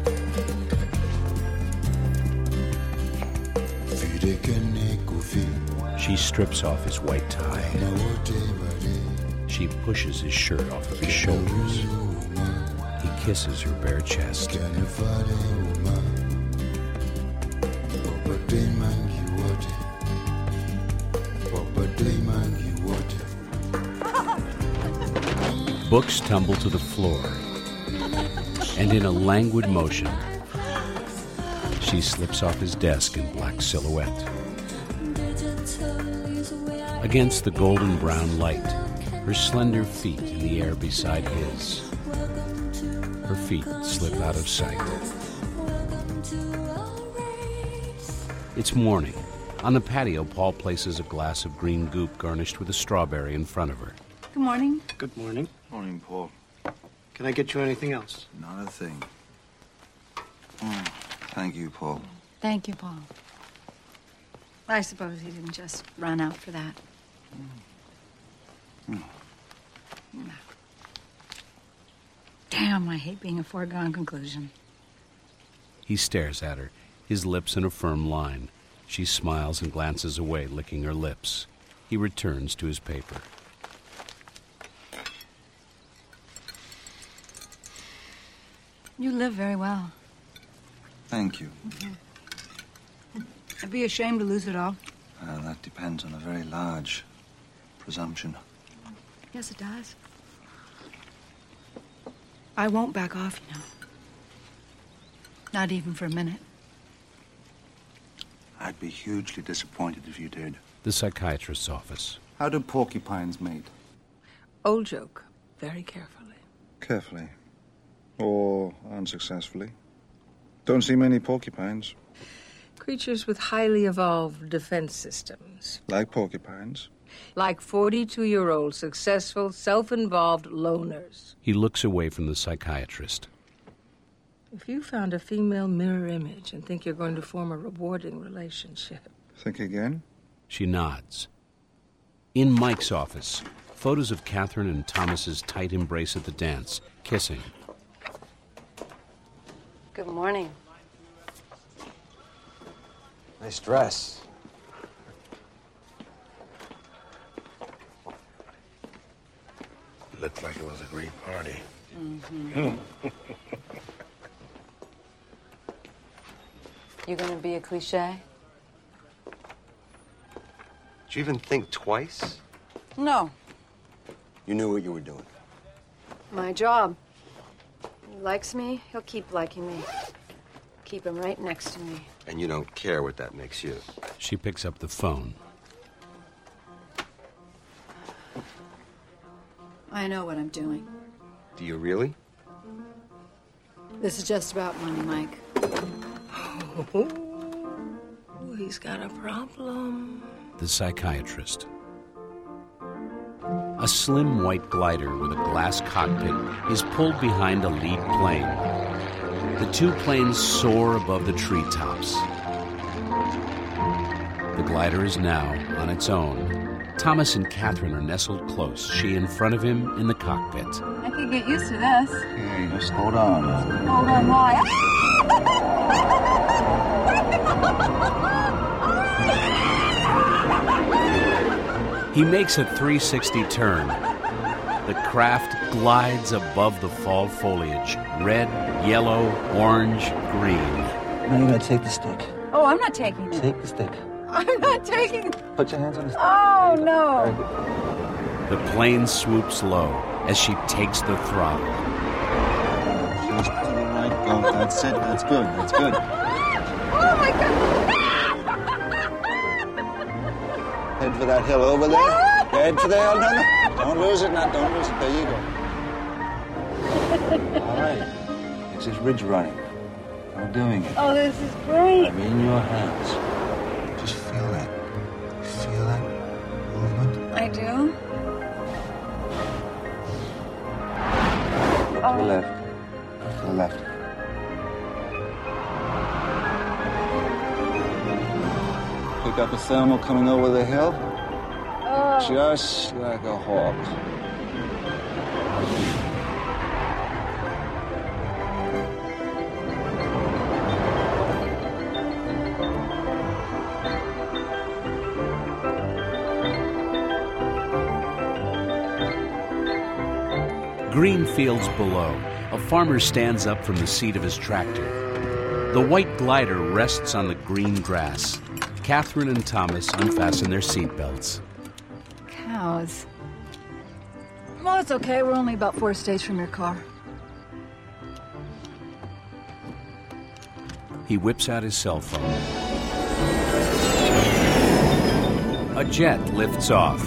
She strips off his white tie. She pushes his shirt off of his shoulders. He kisses her bare chest. Books tumble to the floor, and in a languid motion, she slips off his desk in black silhouette. Against the golden brown light, her slender feet in the air beside his. Her feet slip out of sight. It's morning. On the patio, Paul places a glass of green goop garnished with a strawberry in front of her. Good morning. Good morning. Morning, Paul. Can I get you anything else? Not a thing. Thank you, Paul. Thank you, Paul. I suppose he didn't just run out for that. Damn, I hate being a foregone conclusion. He stares at her, his lips in a firm line. She smiles and glances away, licking her lips. He returns to his paper. You live very well. Thank you. I'd be ashamed to lose it all. That depends on a very large presumption. Yes, it does. I won't back off, you know. Not even for a minute. I'd be hugely disappointed if you did. The psychiatrist's office. How do porcupines mate? Old joke. Very carefully. Carefully. Or unsuccessfully. Don't see many porcupines. Creatures with highly evolved defense systems. Like porcupines. Like 42-year-old successful, self-involved loners. He looks away from the psychiatrist. If you found a female mirror image and think you're going to form a rewarding relationship. Think again? She nods. In Mike's office, photos of Catherine and Thomas's tight embrace at the dance, kissing. Good morning. Nice dress. Looked like it was a great party. Mm-hmm. You gonna be a cliche? Did you even think twice? No. You knew what you were doing. My job. He likes me, he'll keep liking me. Keep him right next to me. And you don't care what that makes you. She picks up the phone. I know what I'm doing. Do you really? This is just about money, Mike. Oh, he's got a problem. The psychiatrist. A slim white glider with a glass cockpit is pulled behind a lead plane. The two planes soar above the treetops. The glider is now on its own. Thomas and Catherine are nestled close, she in front of him in the cockpit. I could get used to this. Hey, just hold on. Hold on, why? He makes a 360 turn. The craft glides above the fall foliage. Red, yellow, orange, green. Now you gotta take the stick. Oh, I'm not taking it. Take the stick. I'm not taking it. Put your hands on the stick. Oh, no. The plane swoops low as she takes the throttle. Just put it right. Go. That's it. That's good. That's good. Oh, my God. Head for that hill over there. Head for the hill. No. Don't lose it now. Don't lose it. There you go. All right. It's this ridge running. I'm doing it. Oh, this is great. I'm in your hands. Just feel that. Feel that movement. I do? To the left. To the left. Pick up a thermal coming over the hill. Oh. Just like a hawk. Green fields below. A farmer stands up from the seat of his tractor. The white glider rests on the green grass. Catherine and Thomas unfasten their seatbelts. Cows. Well, it's okay. We're only about 4 states from your car. He whips out his cell phone. A jet lifts off.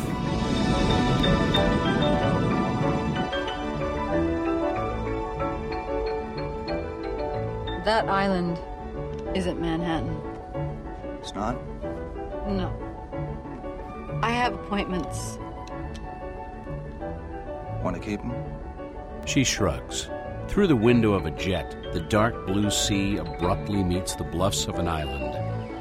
That island isn't Manhattan. It's not? No. I have appointments. Want to keep them? She shrugs. Through the window of a jet, the dark blue sea abruptly meets the bluffs of an island.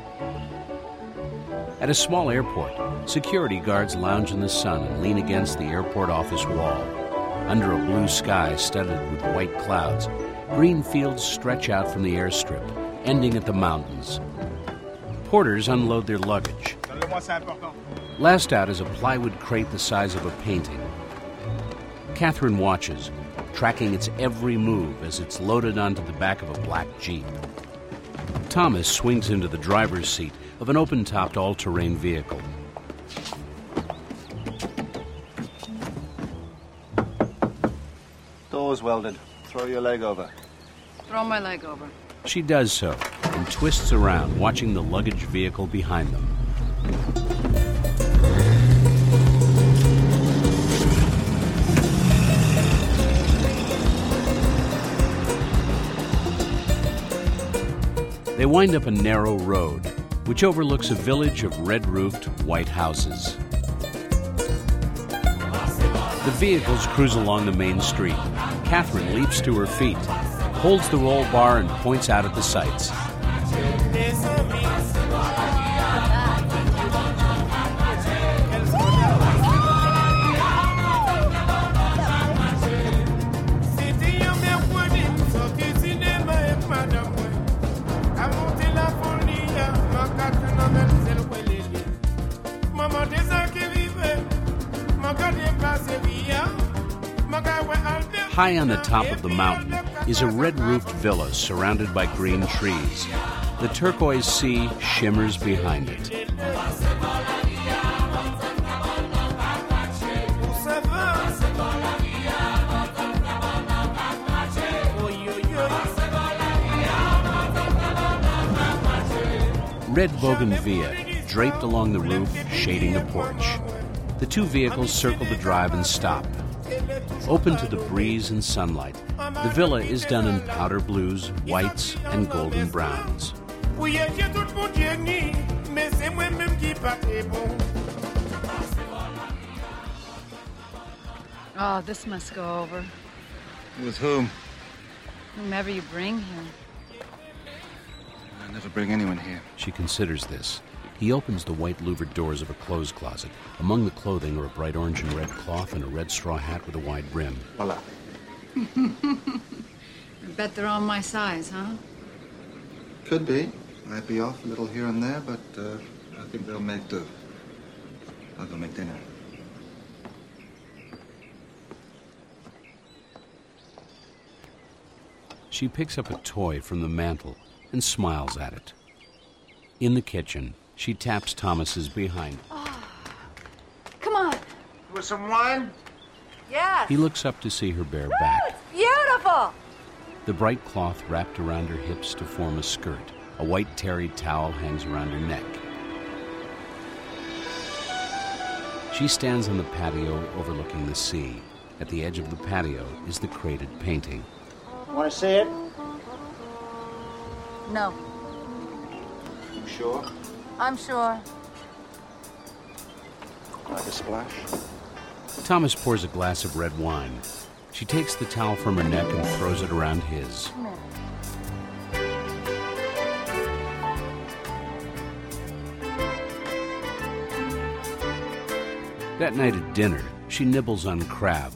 At a small airport, security guards lounge in the sun and lean against the airport office wall. Under a blue sky studded with white clouds, green fields stretch out from the airstrip, ending at the mountains. Porters unload their luggage. Last out is a plywood crate the size of a painting. Catherine watches, tracking its every move as it's loaded onto the back of a black Jeep. Thomas swings into the driver's seat of an open-topped all-terrain vehicle. Door's welded. Throw your leg over. Throw my leg over. She does so and twists around, watching the luggage vehicle behind them. They wind up a narrow road, which overlooks a village of red-roofed white houses. The vehicles cruise along the main street. Catherine leaps to her feet, holds the roll bar, and points out at the sights. High on the top of the mountain is a red-roofed villa surrounded by green trees. The turquoise sea shimmers behind it. Red bougainvillea draped along the roof, shading the porch. The two vehicles circle the drive and stop. Open to the breeze and sunlight, the villa is done in powder blues, whites, and golden browns. Oh, this must go over. With whom? Whomever you bring here. I never bring anyone here. She considers this. He opens the white louvered doors of a clothes closet. Among the clothing are a bright orange and red cloth and a red straw hat with a wide brim. Voila. I bet they're all my size, huh? Could be. Might be off a little here and there, but I think they'll make do. I'll go make dinner. She picks up a toy from the mantel and smiles at it. In the kitchen, she taps Thomas's behind. Oh. Come on. With some wine? Yes. He looks up to see her bare Woo, back. it's beautiful. The bright cloth wrapped around her hips to form a skirt. A white terry towel hangs around her neck. She stands on the patio overlooking the sea. At the edge of the patio is the crated painting. Want to see it? No. You sure? I'm sure. Like a splash? Thomas pours a glass of red wine. She takes the towel from her neck and throws it around his. Come here. That night at dinner, she nibbles on crab.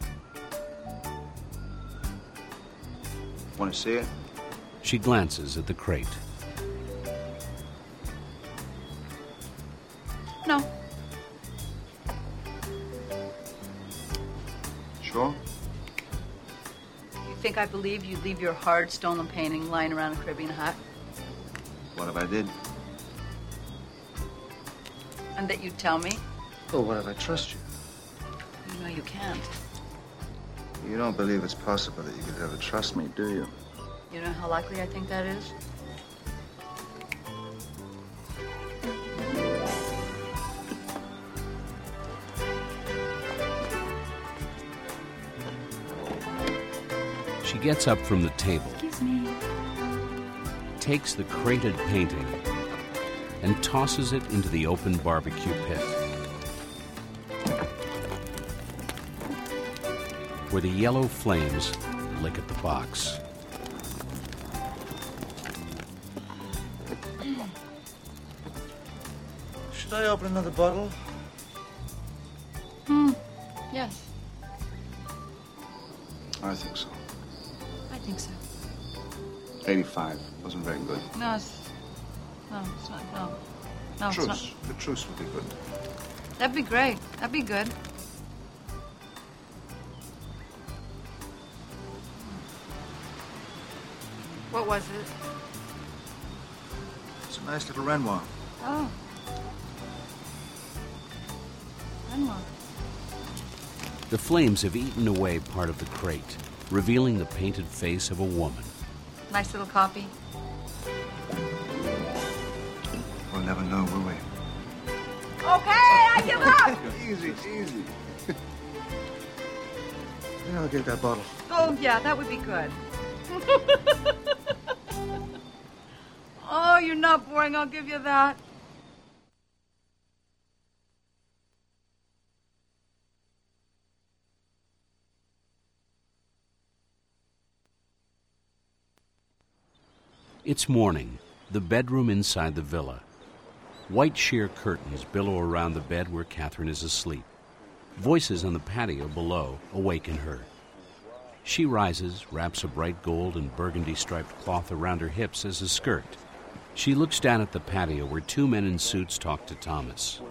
Want to see it? She glances at the crate. No. Sure? You think I believe you'd leave your hard stolen painting lying around a Caribbean hut? What if I did? And that you'd tell me? Well, what if I trust you? You know you can't. You don't believe it's possible that you could ever trust me, do you? You know how likely I think that is? She gets up from the table, Excuse me. takes the crated painting, and tosses it into the open barbecue pit, where the yellow flames lick at the box. Should I open another bottle? Yes, I think so. I think so. 85 wasn't very good. No, it's not. No. No, it's Truce. not. The truce would be good. That'd be great. That'd be good. What was it? It's a nice little Renoir. Oh. Renoir. The flames have eaten away part of the crate, revealing the painted face of a woman. Nice little copy. We'll never know, will we? Okay, I give up! Easy, easy. I'll get that bottle. Oh, yeah, that would be good. Oh, you're not boring, I'll give you that. It's morning, the bedroom inside the villa. White sheer curtains billow around the bed where Catherine is asleep. Voices on the patio below awaken her. She rises, wraps a bright gold and burgundy striped cloth around her hips as a skirt. She looks down at the patio where two men in suits talk to Thomas.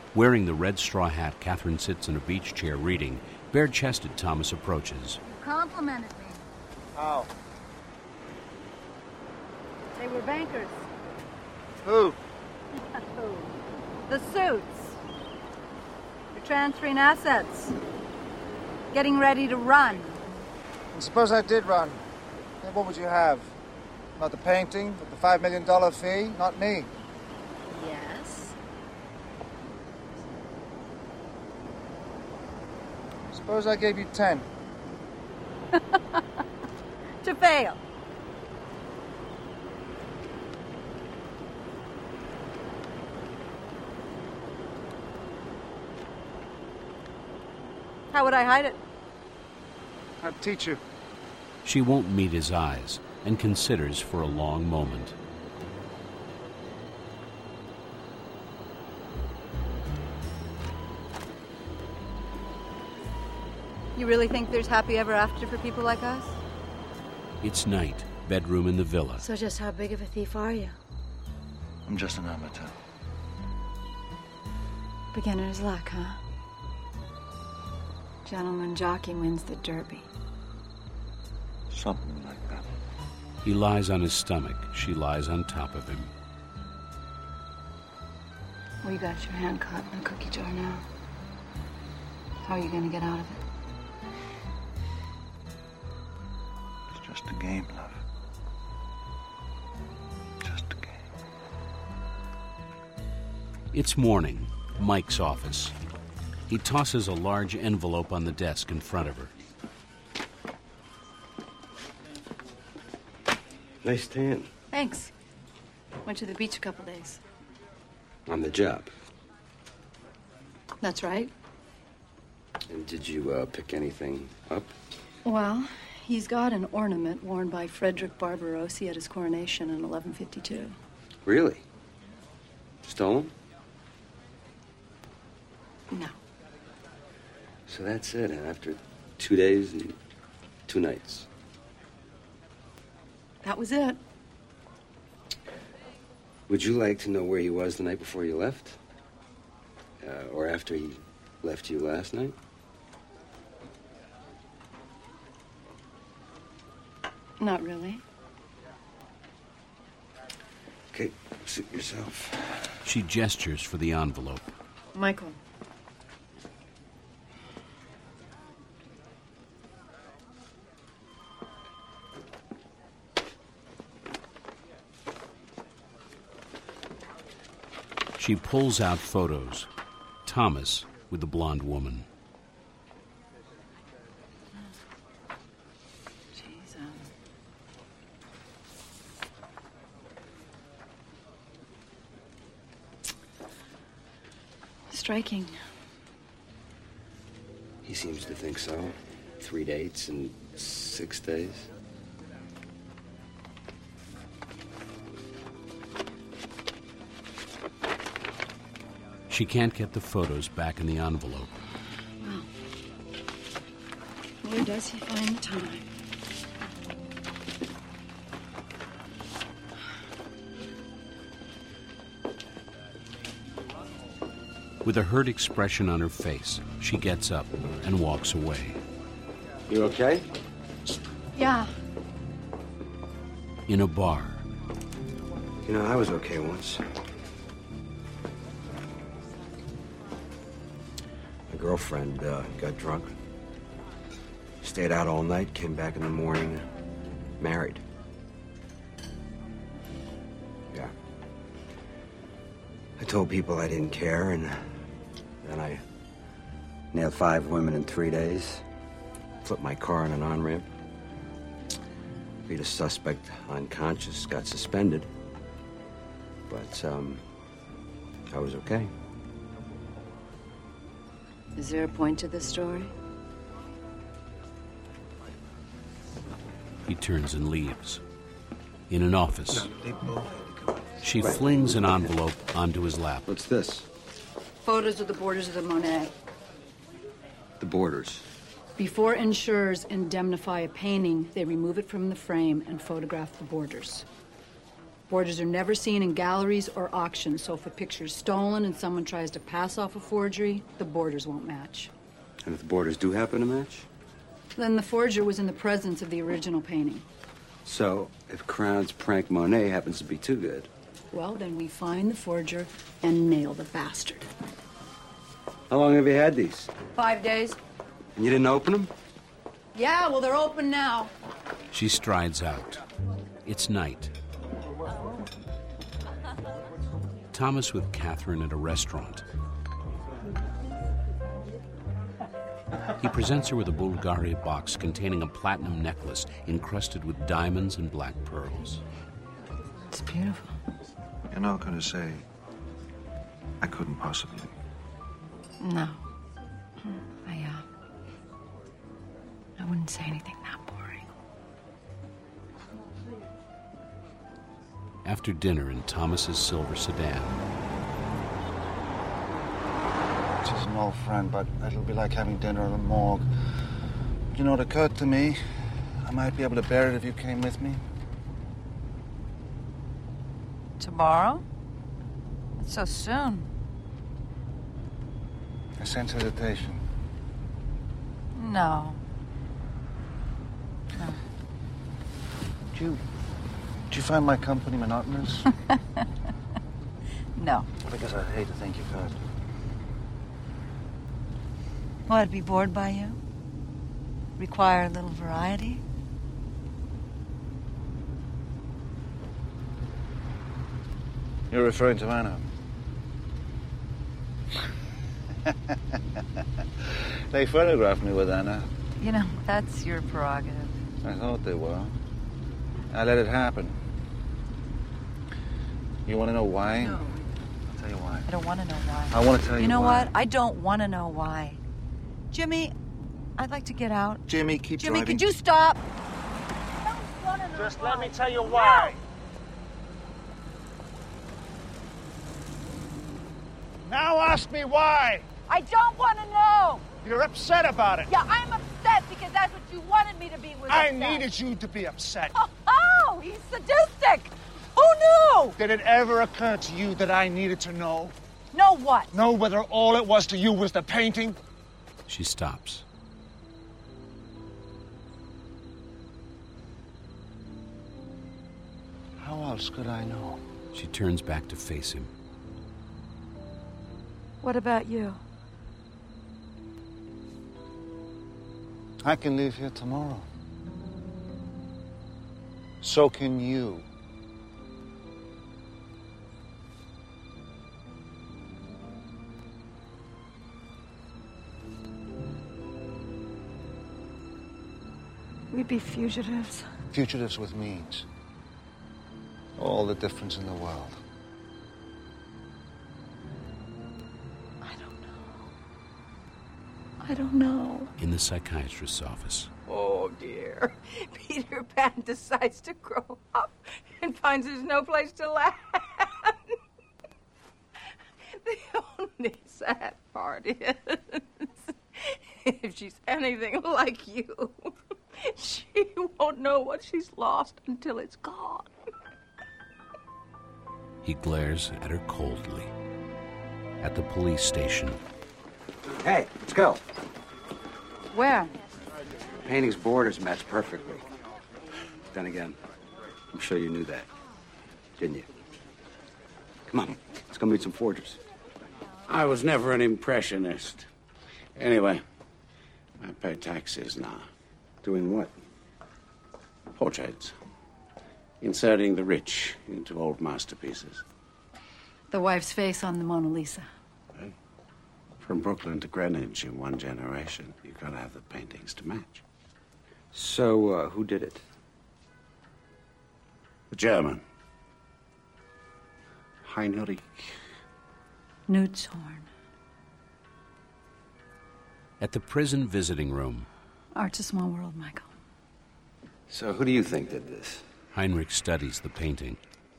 Wearing the red straw hat, Catherine sits in a beach chair reading. Bare-chested, Thomas approaches. Complimented me. How? They were bankers. Who? The suits. You're transferring assets. Getting ready to run. And suppose I did run. Then what would you have? Not the painting, but the $5 million fee? Not me. Yes. Suppose I gave you 10. To fail. How would I hide it? I'd teach you. She won't meet his eyes and considers for a long moment. You really think there's happy ever after for people like us? It's night, bedroom in the villa. So just how big of a thief are you? I'm just an amateur. Beginner's luck, huh? Gentleman jockey wins the Derby. Something like that. He lies on his stomach. She lies on top of him. Well, you got your hand caught in the cookie jar now. How are you going to get out of it? It's just a game, love. Just a game. It's morning. Mike's office. He tosses a large envelope on the desk in front of her. Nice tan. Thanks. Went to the beach a couple days. On the job. That's right. And did you pick anything up? Well, he's got an ornament worn by Frederick Barbarossi at his coronation in 1152. Really? Stolen? No. So that's it, and after 2 days and 2 nights. That was it. Would you like to know where he was the night before you left? Or after he left you last night? Not really. Okay, suit yourself. She gestures for the envelope. Michael. She pulls out photos. Thomas with the blonde woman. Jeez, striking. He seems to think so. 3 dates in 6 days. She can't get the photos back in the envelope. Well, where does he find the time? With a hurt expression on her face, she gets up and walks away. You okay? Yeah. In a bar. You know, I was okay once. My girlfriend got drunk. Stayed out all night, came back in the morning, married. Yeah. I told people I didn't care, and then I nailed 5 women in 3 days. Flipped my car on an on-ramp. Beat a suspect unconscious, got suspended. But, I was okay. Is there a point to this story? He turns and leaves. In an office, she flings an envelope onto his lap. What's this? Photos of the borders of the Monet. The borders. Before insurers indemnify a painting, they remove it from the frame and photograph the borders. Borders are never seen in galleries or auctions, so if a picture's stolen and someone tries to pass off a forgery, the borders won't match. And if the borders do happen to match? Then the forger was in the presence of the original painting. So, if Crown's prank Monet happens to be too good? Well, then we find the forger and nail the bastard. How long have you had these? 5 days. And you didn't open them? Yeah, well, they're open now. She strides out. It's night. Thomas with Catherine at a restaurant. He presents her with a Bulgari box containing a platinum necklace encrusted with diamonds and black pearls. It's beautiful. You're not going to say, I couldn't possibly. No. I wouldn't say anything that boring. After dinner in Thomas's silver sedan. She's an old friend, but it'll be like having dinner in a morgue. You know, it occurred to me, I might be able to bear it if you came with me. Tomorrow? It's so soon. I sense hesitation. No. Do you find my company monotonous? No. Because I'd hate to think you could. Well, I'd be bored by you. Require a little variety. You're referring to Anna. They photographed me with Anna. You know, that's your prerogative. I thought they were. I let it happen. You want to know why? No. I'll tell you why. I don't want to know why. I want to tell you why. You know what? I don't want to know why. Jimmy, I'd like to get out. Jimmy, keep Jimmy, driving. could you stop? Just let me tell you why. Now ask me why. I don't want to know. You're upset about it. Yeah, I'm upset because that's what you wanted me to be with. I needed you to be upset. Oh, he's sadistic. Who knew? Did it ever occur to you that I needed to know? Know what? Know whether all it was to you was the painting? She stops. How else could I know? She turns back to face him. What about you? I can leave here tomorrow. So can you. We'd be fugitives. Fugitives with means. All the difference in the world. I don't know. In the psychiatrist's office. Oh, dear. Peter Pan decides to grow up and finds there's no place to land. The only sad part is, if she's anything like you, she won't know what she's lost until it's gone. He glares at her coldly. At the police station. Hey, let's go. Where? Painting's borders match perfectly. Then again, I'm sure you knew that, didn't you? Come on, let's go meet some forgers. I was never an impressionist. Anyway, I pay taxes now. Doing what? Portraits. Inserting the rich into old masterpieces. The wife's face on the Mona Lisa. From Brooklyn to Greenwich in one generation, you've got to have the paintings to match. So, who did it? The German. Heinrich Nutzhorn. At the prison visiting room. Art's a small world, Michael. So, who do you think did this? Heinrich studies the painting.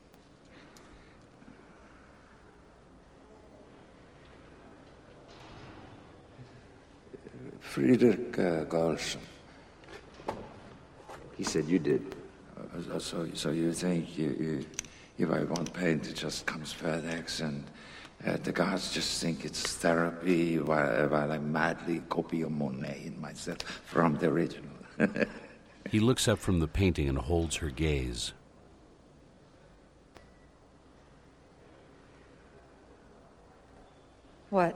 Friedrich Gauss. He said you did. So you think you If I want paint, it just comes FedEx, and the guards just think it's therapy while I madly copy a Monet in myself from the original. He looks up from the painting and holds her gaze. What?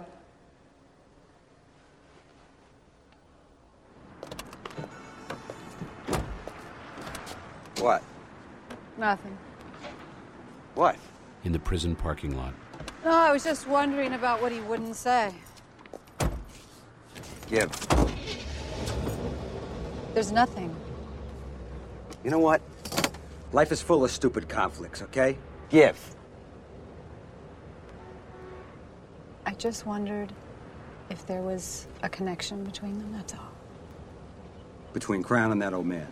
What? Nothing. What? In the prison parking lot. No, I was just wondering about what he wouldn't say. Give. There's nothing. You know what? Life is full of stupid conflicts, okay? Give. I just wondered if there was a connection between them, that's all. Between Crown and that old man.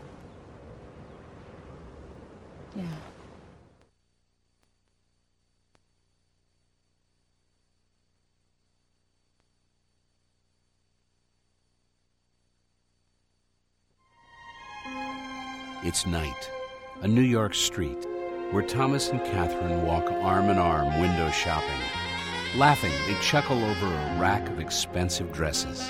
Yeah. It's night, a New York street, where Thomas and Catherine walk arm in arm window shopping. Laughing, they chuckle over a rack of expensive dresses.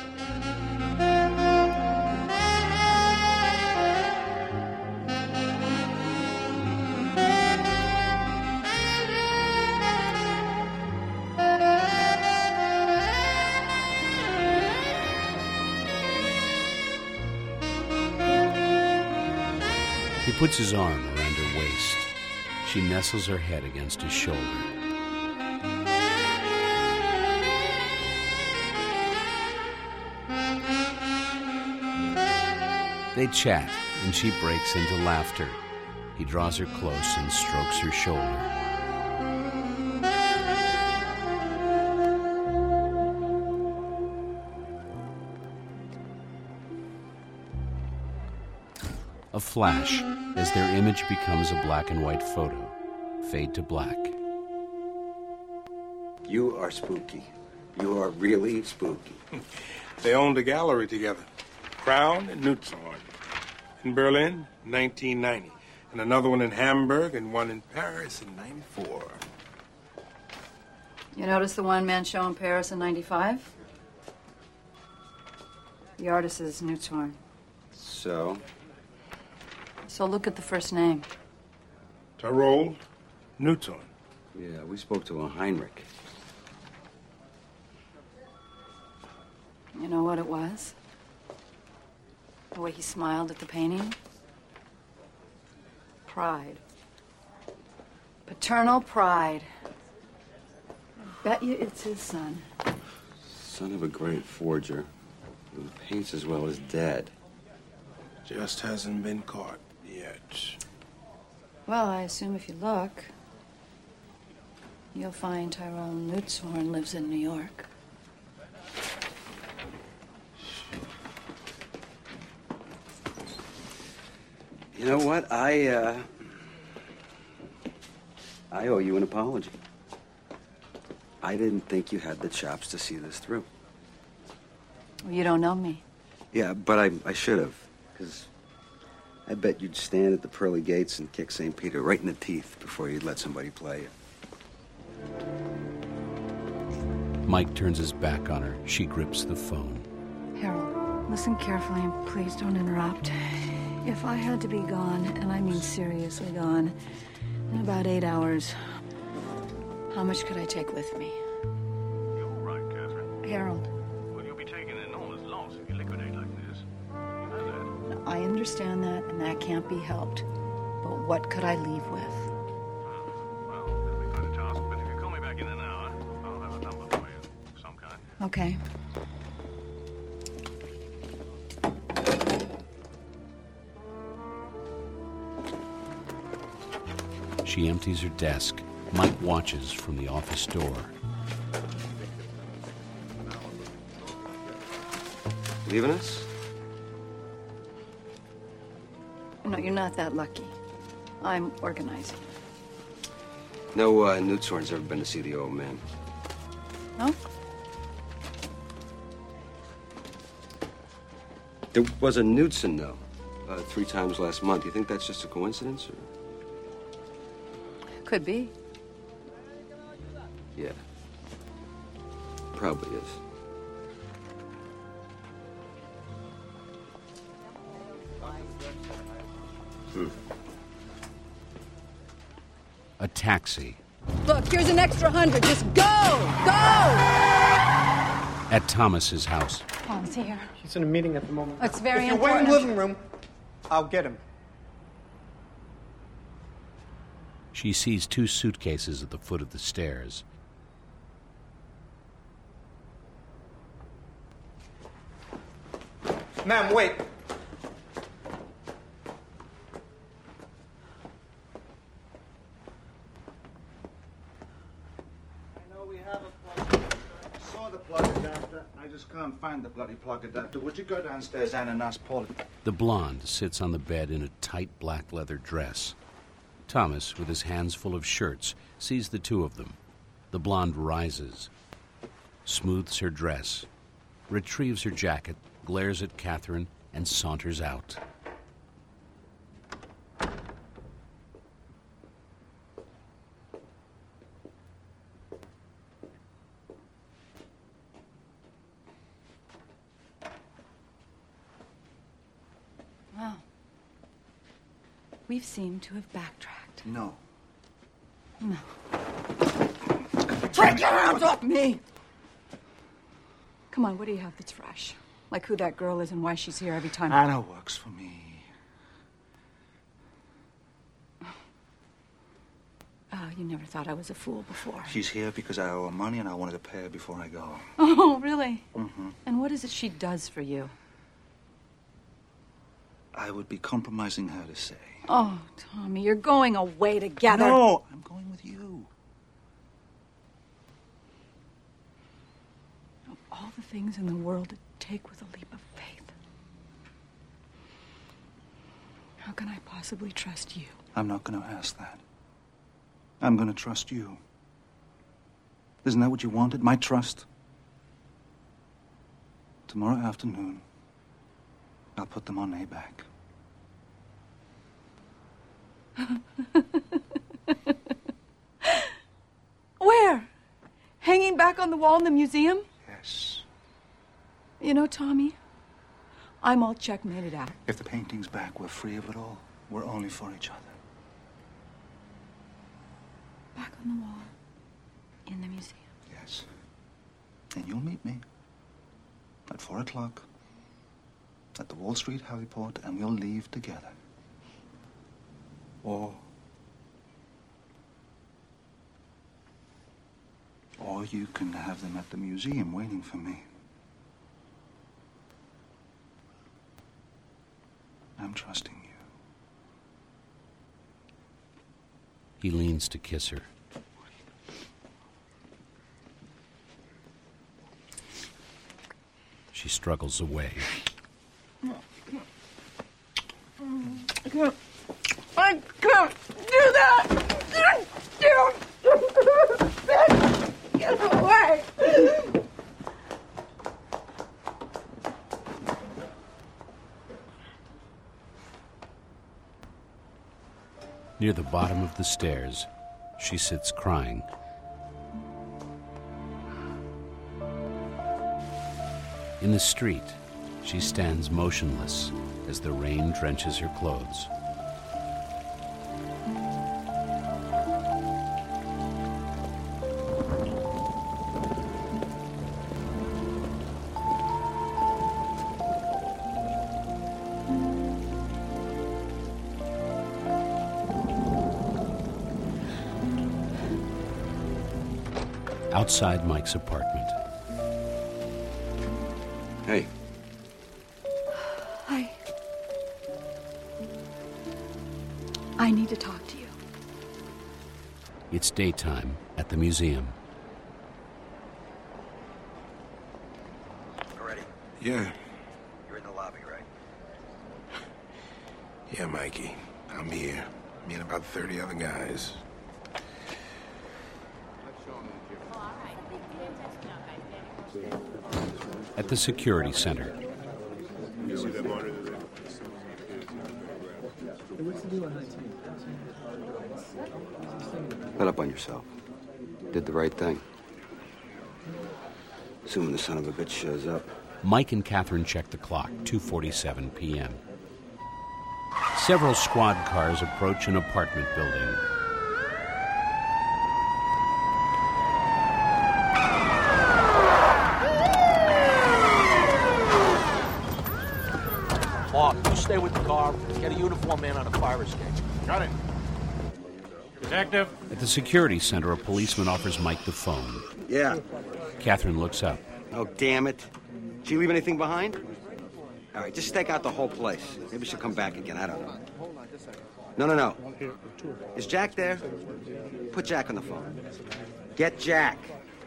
He puts his arm around her waist. She nestles her head against his shoulder. They chat, and she breaks into laughter. He draws her close and strokes her shoulder. A flash as their image becomes a black and white photo. Fade to black. You are spooky. You are really spooky. They owned a gallery together. Crown and Nutzhorn. In Berlin, 1990. And another one in Hamburg and one in Paris in 94. You notice the one-man show in Paris in 95? The artist is Nutzhorn. So? So look at the first name. Tyrol Nutzhorn. Yeah, we spoke to a Heinrich. You know what it was? The way he smiled at the painting? Pride. Paternal pride. I bet you it's his son. Son of a great forger who paints as well as dead. Just hasn't been caught yet. Well, I assume if you look, you'll find Tyrol Nutzhorn lives in New York. You know what? I owe you an apology. I didn't think you had the chops to see this through. Well, you don't know me. Yeah, but I should have. Because I bet you'd stand at the pearly gates and kick St. Peter right in the teeth before you'd let somebody play you. Mike turns his back on her. She grips the phone. Harold, listen carefully and please don't interrupt. If I had to be gone, and I mean seriously gone, in about 8 hours, how much could I take with me? You're all right, Catherine. Harold. Well, you'll be taking an enormous loss if you liquidate like this. You know that. I understand that, and that can't be helped. But what could I leave with? Well, that'll be quite a task, but if you call me back in an hour, I'll have a number for you of some kind. Okay. She empties her desk. Mike watches from the office door. Leaving us? No, you're not that lucky. I'm organizing. No, Nutzhorn's ever been to see the old man. No? There was a Knudsen, though, 3 times last month. You think that's just a coincidence? Or? Could be. Yeah. Probably is. A taxi. Look, here's an extra 100. Just go! Go! At Thomas's house. Tom's here. He's in a meeting at the moment. It's very If you wait in important. the living room, I'll get him. She sees 2 suitcases at the foot of the stairs. Ma'am, wait. I know we have a plug. I saw the plug adapter. I just can't find the bloody plug adapter. Would you go downstairs, Anne, and ask Paul? The blonde sits on the bed in a tight black leather dress. Thomas, with his hands full of shirts, sees the 2 of them. The blonde rises, smooths her dress, retrieves her jacket, glares at Catherine, and saunters out. Well, we've seemed to have backtracked. No. No. Take your hands off me! Come on, what do you have that's fresh? Like who that girl is and why she's here every time. Anna works for me. Oh, you never thought I was a fool before. She's here because I owe her money and I wanted to pay her before I go. Oh, really? Mm-hmm. And what is it she does for you? I would be compromising her to say. Oh, Tommy, you're going away together. No, I'm going with you. Of all the things in the world to take with a leap of faith, how can I possibly trust you? I'm not going to ask that. I'm going to trust you. Isn't that what you wanted? My trust? Tomorrow afternoon, I'll put them on ABAC. Where? Hanging back on the wall in the museum? Yes. You know, Tommy, I'm all checkmated out. If the painting's back, we're free of it all. We're only for each other. Back on the wall in the museum. Yes. And you'll meet me at 4 o'clock at the Wall Street heliport, and we'll leave together. Or you can have them at the museum waiting for me. I'm trusting you. He leans to kiss her. She struggles away. I can't do that! Get away! Near the bottom of the stairs, she sits crying. In the street, she stands motionless as the rain drenches her clothes. Outside Mike's apartment. Hey. Hi. I need to talk to you. It's daytime at the museum. Ready? Yeah. You're in the lobby, right? Yeah, Mikey. I'm here. Me and about 30 other guys. At the security center. yourself. Did the right thing. Assuming the son of a bitch shows up. Mike and Catherine check the clock, 2:47 p.m. Several squad cars approach an apartment building. Mark, you stay with the car. Get a uniformed man on a fire escape. Got it. Detective. At the security center, a policeman offers Mike the phone. Yeah. Catherine looks up. Oh, damn it. Did she leave anything behind? All right, just stake out the whole place. Maybe she'll come back again. I don't know. No. Is Jack there? Put Jack on the phone. Get Jack.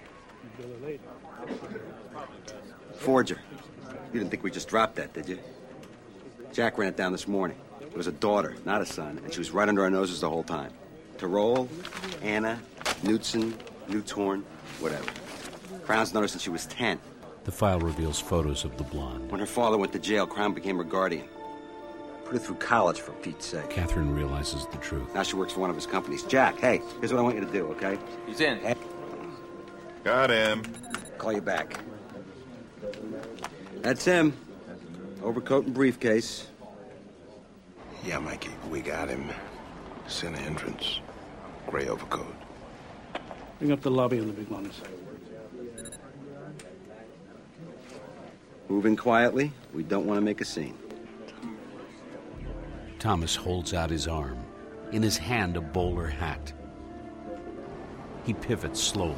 Forger. You didn't think we just dropped that, did you? Jack ran it down this morning. It was a daughter, not a son, and she was right under our noses the whole time. Tyrol, Anna, Knutson, Newtorn, whatever. Crown's known her since she was 10. The file reveals photos of the blonde. When her father went to jail, Crown became her guardian. Put her through college, for Pete's sake. Catherine realizes the truth. Now she works for one of his companies. Jack, hey, here's what I want you to do, okay? He's in. Hey. Got him. Call you back. That's him. Overcoat and briefcase. Yeah, Mikey, we got him. Center entrance. Gray overcoat. Bring up the lobby on the big monitor. Move in quietly. We don't want to make a scene. Thomas holds out his arm. In his hand, a bowler hat. He pivots slowly.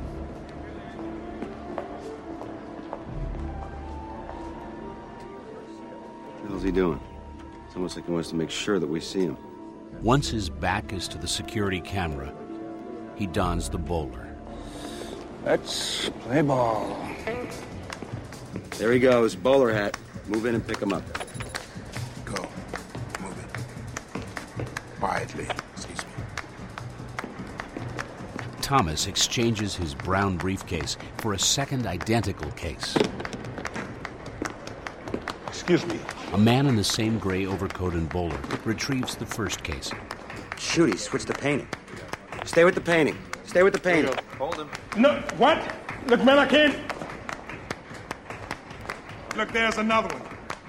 What the hell's he doing? It's almost like he wants to make sure that we see him. Once his back is to the security camera, he dons the bowler. Let's play ball. There he goes, bowler hat. Move in and pick him up. Go. Move it. Quietly. Excuse me. Thomas exchanges his brown briefcase for a second identical case. Excuse me. A man in the same gray overcoat and bowler retrieves the first case. Shoot, he switched to painting. Stay with the painting. Stay with the painting. Hold him. No, what? Look, man, I can't. Look, there's another one.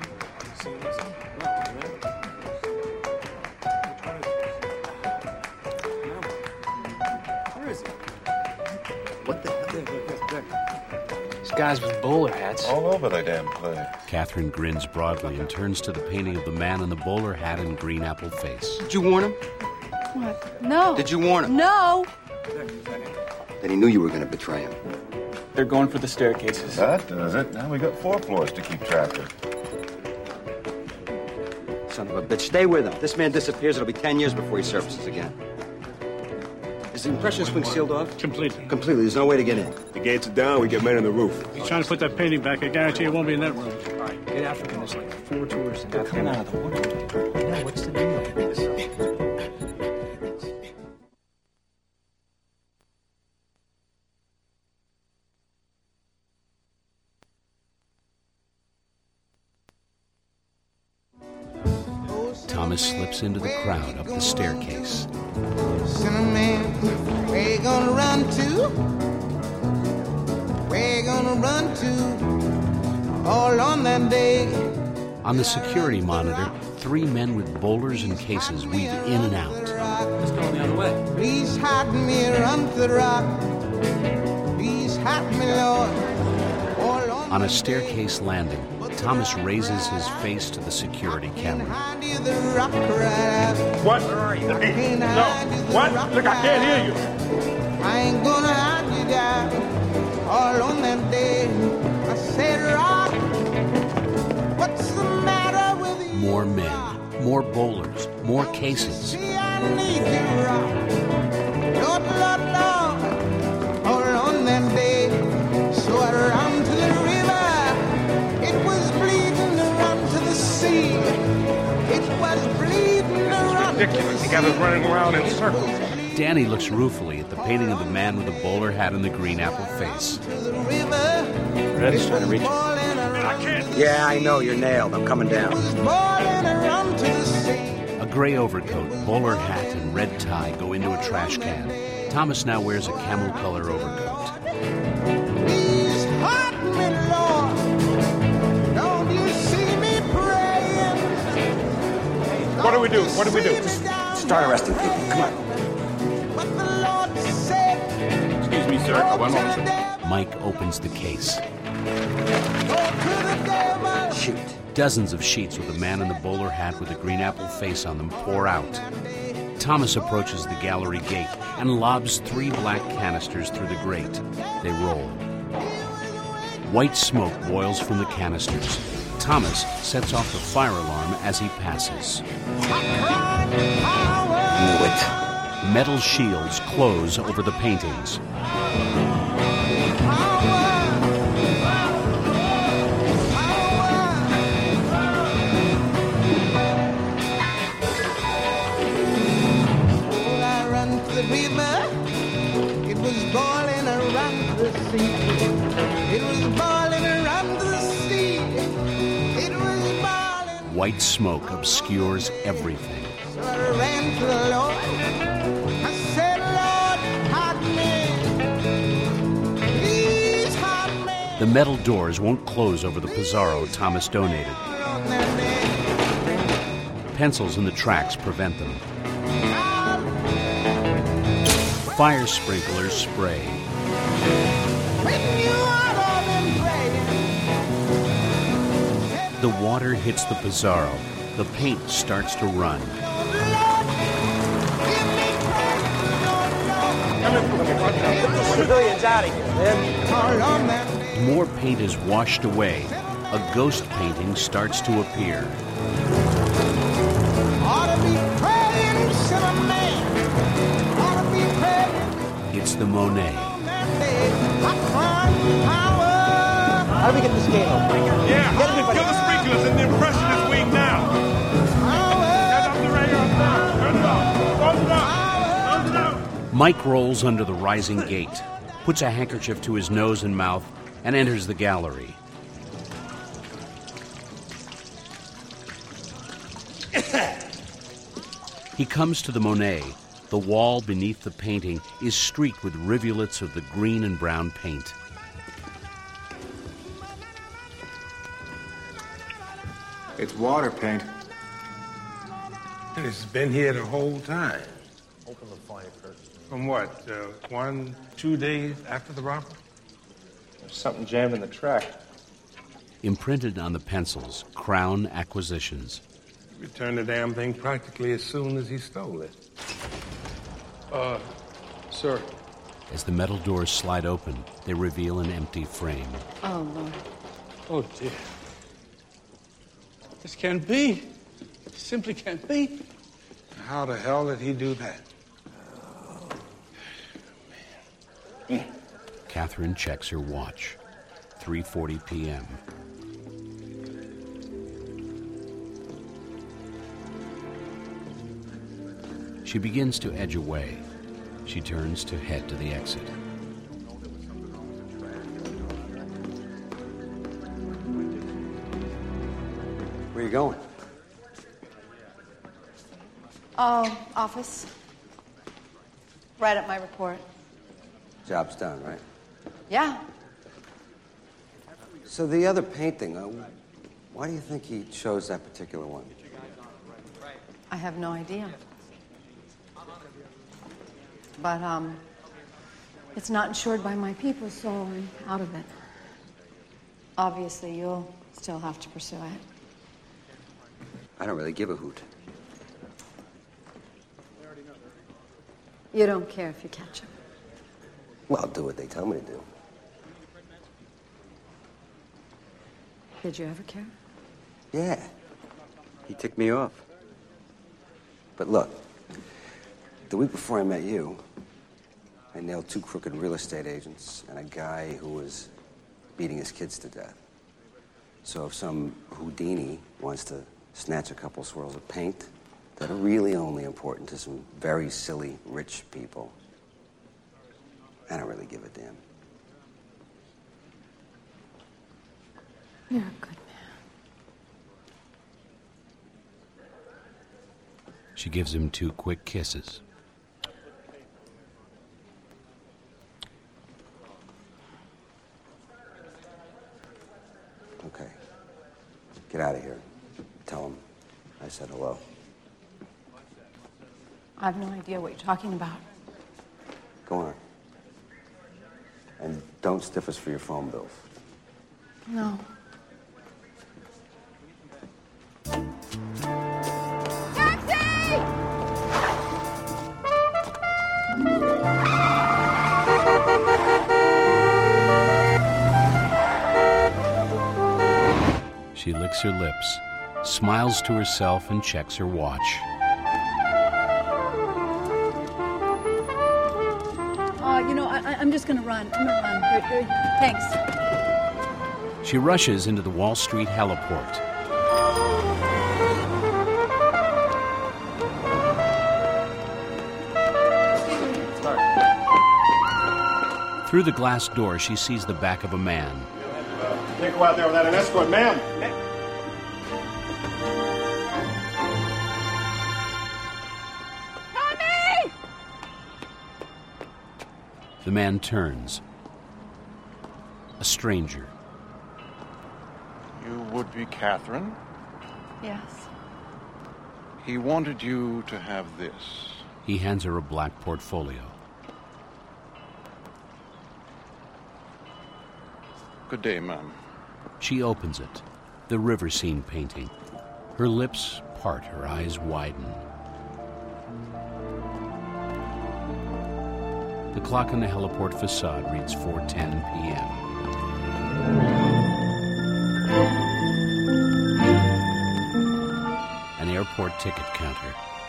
Where is it? What the hell? These guys with bowler hats. All over the damn place. Catherine grins broadly and turns to the painting of the man in the bowler hat and green apple face. Did you warn him? What? No. Did you warn him? No. That he knew you were going to betray him. They're going for the staircases. That does it. Now we got 4 floors to keep track of. Son of a bitch, stay with him. This man disappears, it'll be 10 years before he surfaces again. Is the impression swing sealed off? Completely. Completely. There's no way to get in. The gates are down. We get men on the roof. He's trying to put that painting back. I guarantee it won't be in that room. All right, get African. There's like 4 tours. They're coming out of the water. Now, what's the name of this? Thomas slips into the crowd up the staircase. Cinnamon, where you gonna run to? Where you gonna run to? All on that day. On the security monitor, 3 men with bowlers and cases weave in and out. Let's go the other way. Please hide me, run to the rock. Please hide me, Lord. All On a staircase landing, Thomas raises his face to the security camera. What? Hey, no. What? Look, I can't hear you. I ain't gonna hide you down. All on that day, I said, rock. What's the matter with you? More men, more bowlers, more cases. See, I need you, rock. Lord, Lord, Lord. All on that day, so I ran to the river. It was bleeding to run to the sea. It was bleeding to run to the sea. You got us running around in circles. Danny looks ruefully at the painting of the man with the bowler hat and the green apple face. Red's trying to reach you. Yeah, I know. You're nailed. I'm coming down. A gray overcoat, bowler hat, and red tie go into a trash can. Thomas now wears a camel color overcoat. Please heart me, Lord. Don't you see me praying? What do we do? What do we do? Start arresting people. Come on. What the Lord said. Excuse me, sir. One moment, sir. Mike opens the case. Shoot. Dozens of sheets with a man in the bowler hat with a green apple face on them pour out. Thomas approaches the gallery gate and lobs 3 black canisters through the grate. They roll. White smoke boils from the canisters. Thomas sets off the fire alarm as he passes. Knew it. Metal shields close over the paintings. The river, it was boiling around the sea. It was boiling around the sea. It was boiling. White smoke obscures everything. So I ran to the Lord. I said, Lord, hide me. Please hide me. The metal doors won't close over the Pizarro Thomas donated. Pencils in the tracks prevent them. Fire sprinklers spray. The water hits the Pizarro. The paint starts to run. Civilians out of here, man. More paint is washed away. A ghost painting starts to appear. It's the Monet. How do we get this game open? Yeah, kill the sprinklers and the impressionist wing now. Get up the radio now. Turn it off. Close it up. Close it up. Mike rolls under the rising gate, puts a handkerchief to his nose and mouth, and enters the gallery. He comes to the Monet. The wall beneath the painting is streaked with rivulets of the green and brown paint. It's water paint. And it's been here the whole time. Open the fire curtain. From what, 1, 2 days after the robbery? There's something jammed in the track. Imprinted on the pencils, Crown Acquisitions. Returned the damn thing practically as soon as he stole it. Sir. As the metal doors slide open, they reveal an empty frame. Oh, Lord. Oh, dear. This can't be. This simply can't be. How the hell did he do that? Catherine checks her watch. 3:40 p.m. She begins to edge away. She turns to head to the exit. Where are you going? Oh, office. Write up my report. Job's done, right? Yeah. So the other painting, why do you think he chose that particular one? I have no idea. But, it's not insured by my people, so I'm out of it. Obviously, you'll still have to pursue it. I don't really give a hoot. You don't care if you catch him. Well, I'll do what they tell me to do. Did you ever care? Yeah. He ticked me off. But look, the week before I met you, I nailed 2 crooked real estate agents and a guy who was beating his kids to death. So if some Houdini wants to snatch a couple swirls of paint that are really only important to some very silly rich people, I don't really give a damn. You're a good man. She gives him 2 quick kisses. Get out of here. Tell him I said hello. I have no idea what you're talking about. Go on. And don't stiff us for your phone bills. No. She licks her lips, smiles to herself, and checks her watch. I'm just gonna run. I'm gonna run. Thanks. She rushes into the Wall Street heliport. Through the glass door, she sees the back of a man. Can't go out there without an escort, ma'am. Tommy! The man turns. A stranger. You would be Catherine? Yes. He wanted you to have this. He hands her a black portfolio. Good day, ma'am. She opens it. The river scene painting. Her lips part, her eyes widen. The clock on the heliport facade reads 4:10 p.m. An airport ticket counter.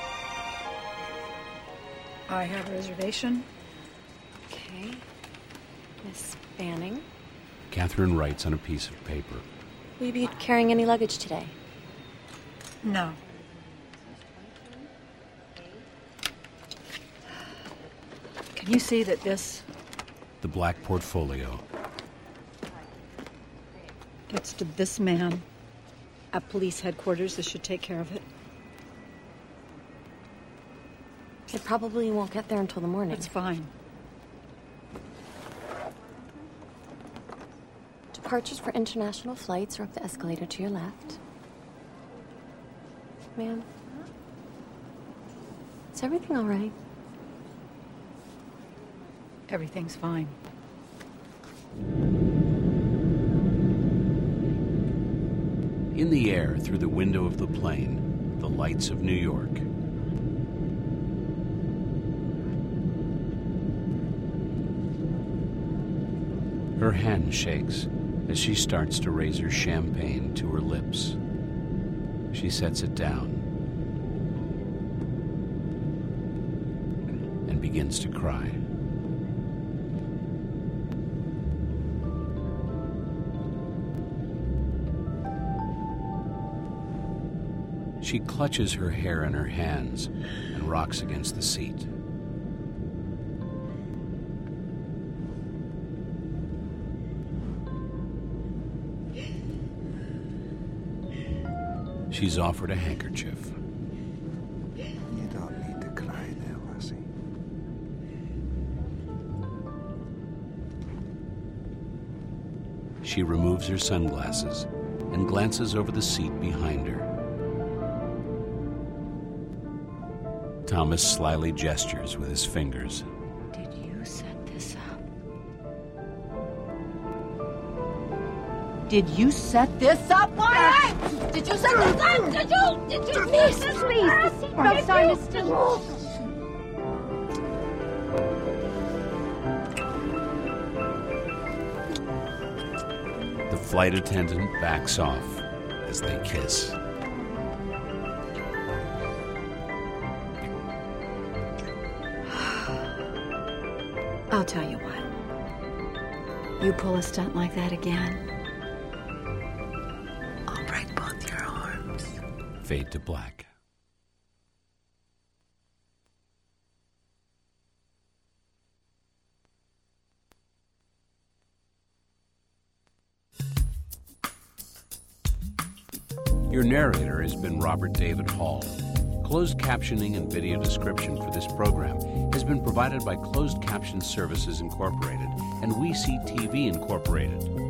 I have a reservation. Okay. Miss Banning. Catherine writes on a piece of paper. Will you be carrying any luggage today? No. Can you see that this... The black portfolio. Gets to this man at police headquarters. This should take care of it. It probably won't get there until the morning. That's fine. Departures for international flights are up the escalator to your left. Ma'am? Is everything all right? Everything's fine. In the air, through the window of the plane, the lights of New York. Her hand shakes as she starts to raise her champagne to her lips. She sets it down and begins to cry. She clutches her hair in her hands and rocks against the seat. She's offered a handkerchief. You don't need to cry there, Lassie. She removes her sunglasses and glances over the seat behind her. Thomas slyly gestures with his fingers. Did you set this up? Did you set this up? Why? Did you set this up? Did you? Miss, please. The seatbelt sign is still... The flight attendant backs off as they kiss. I'll tell you what. You pull a stunt like that again, I'll break both your arms. Fade to black. Your narrator has been Robert David Hall. Closed captioning and video description for this program has been provided by Closed Caption Services Incorporated and We See TV Incorporated.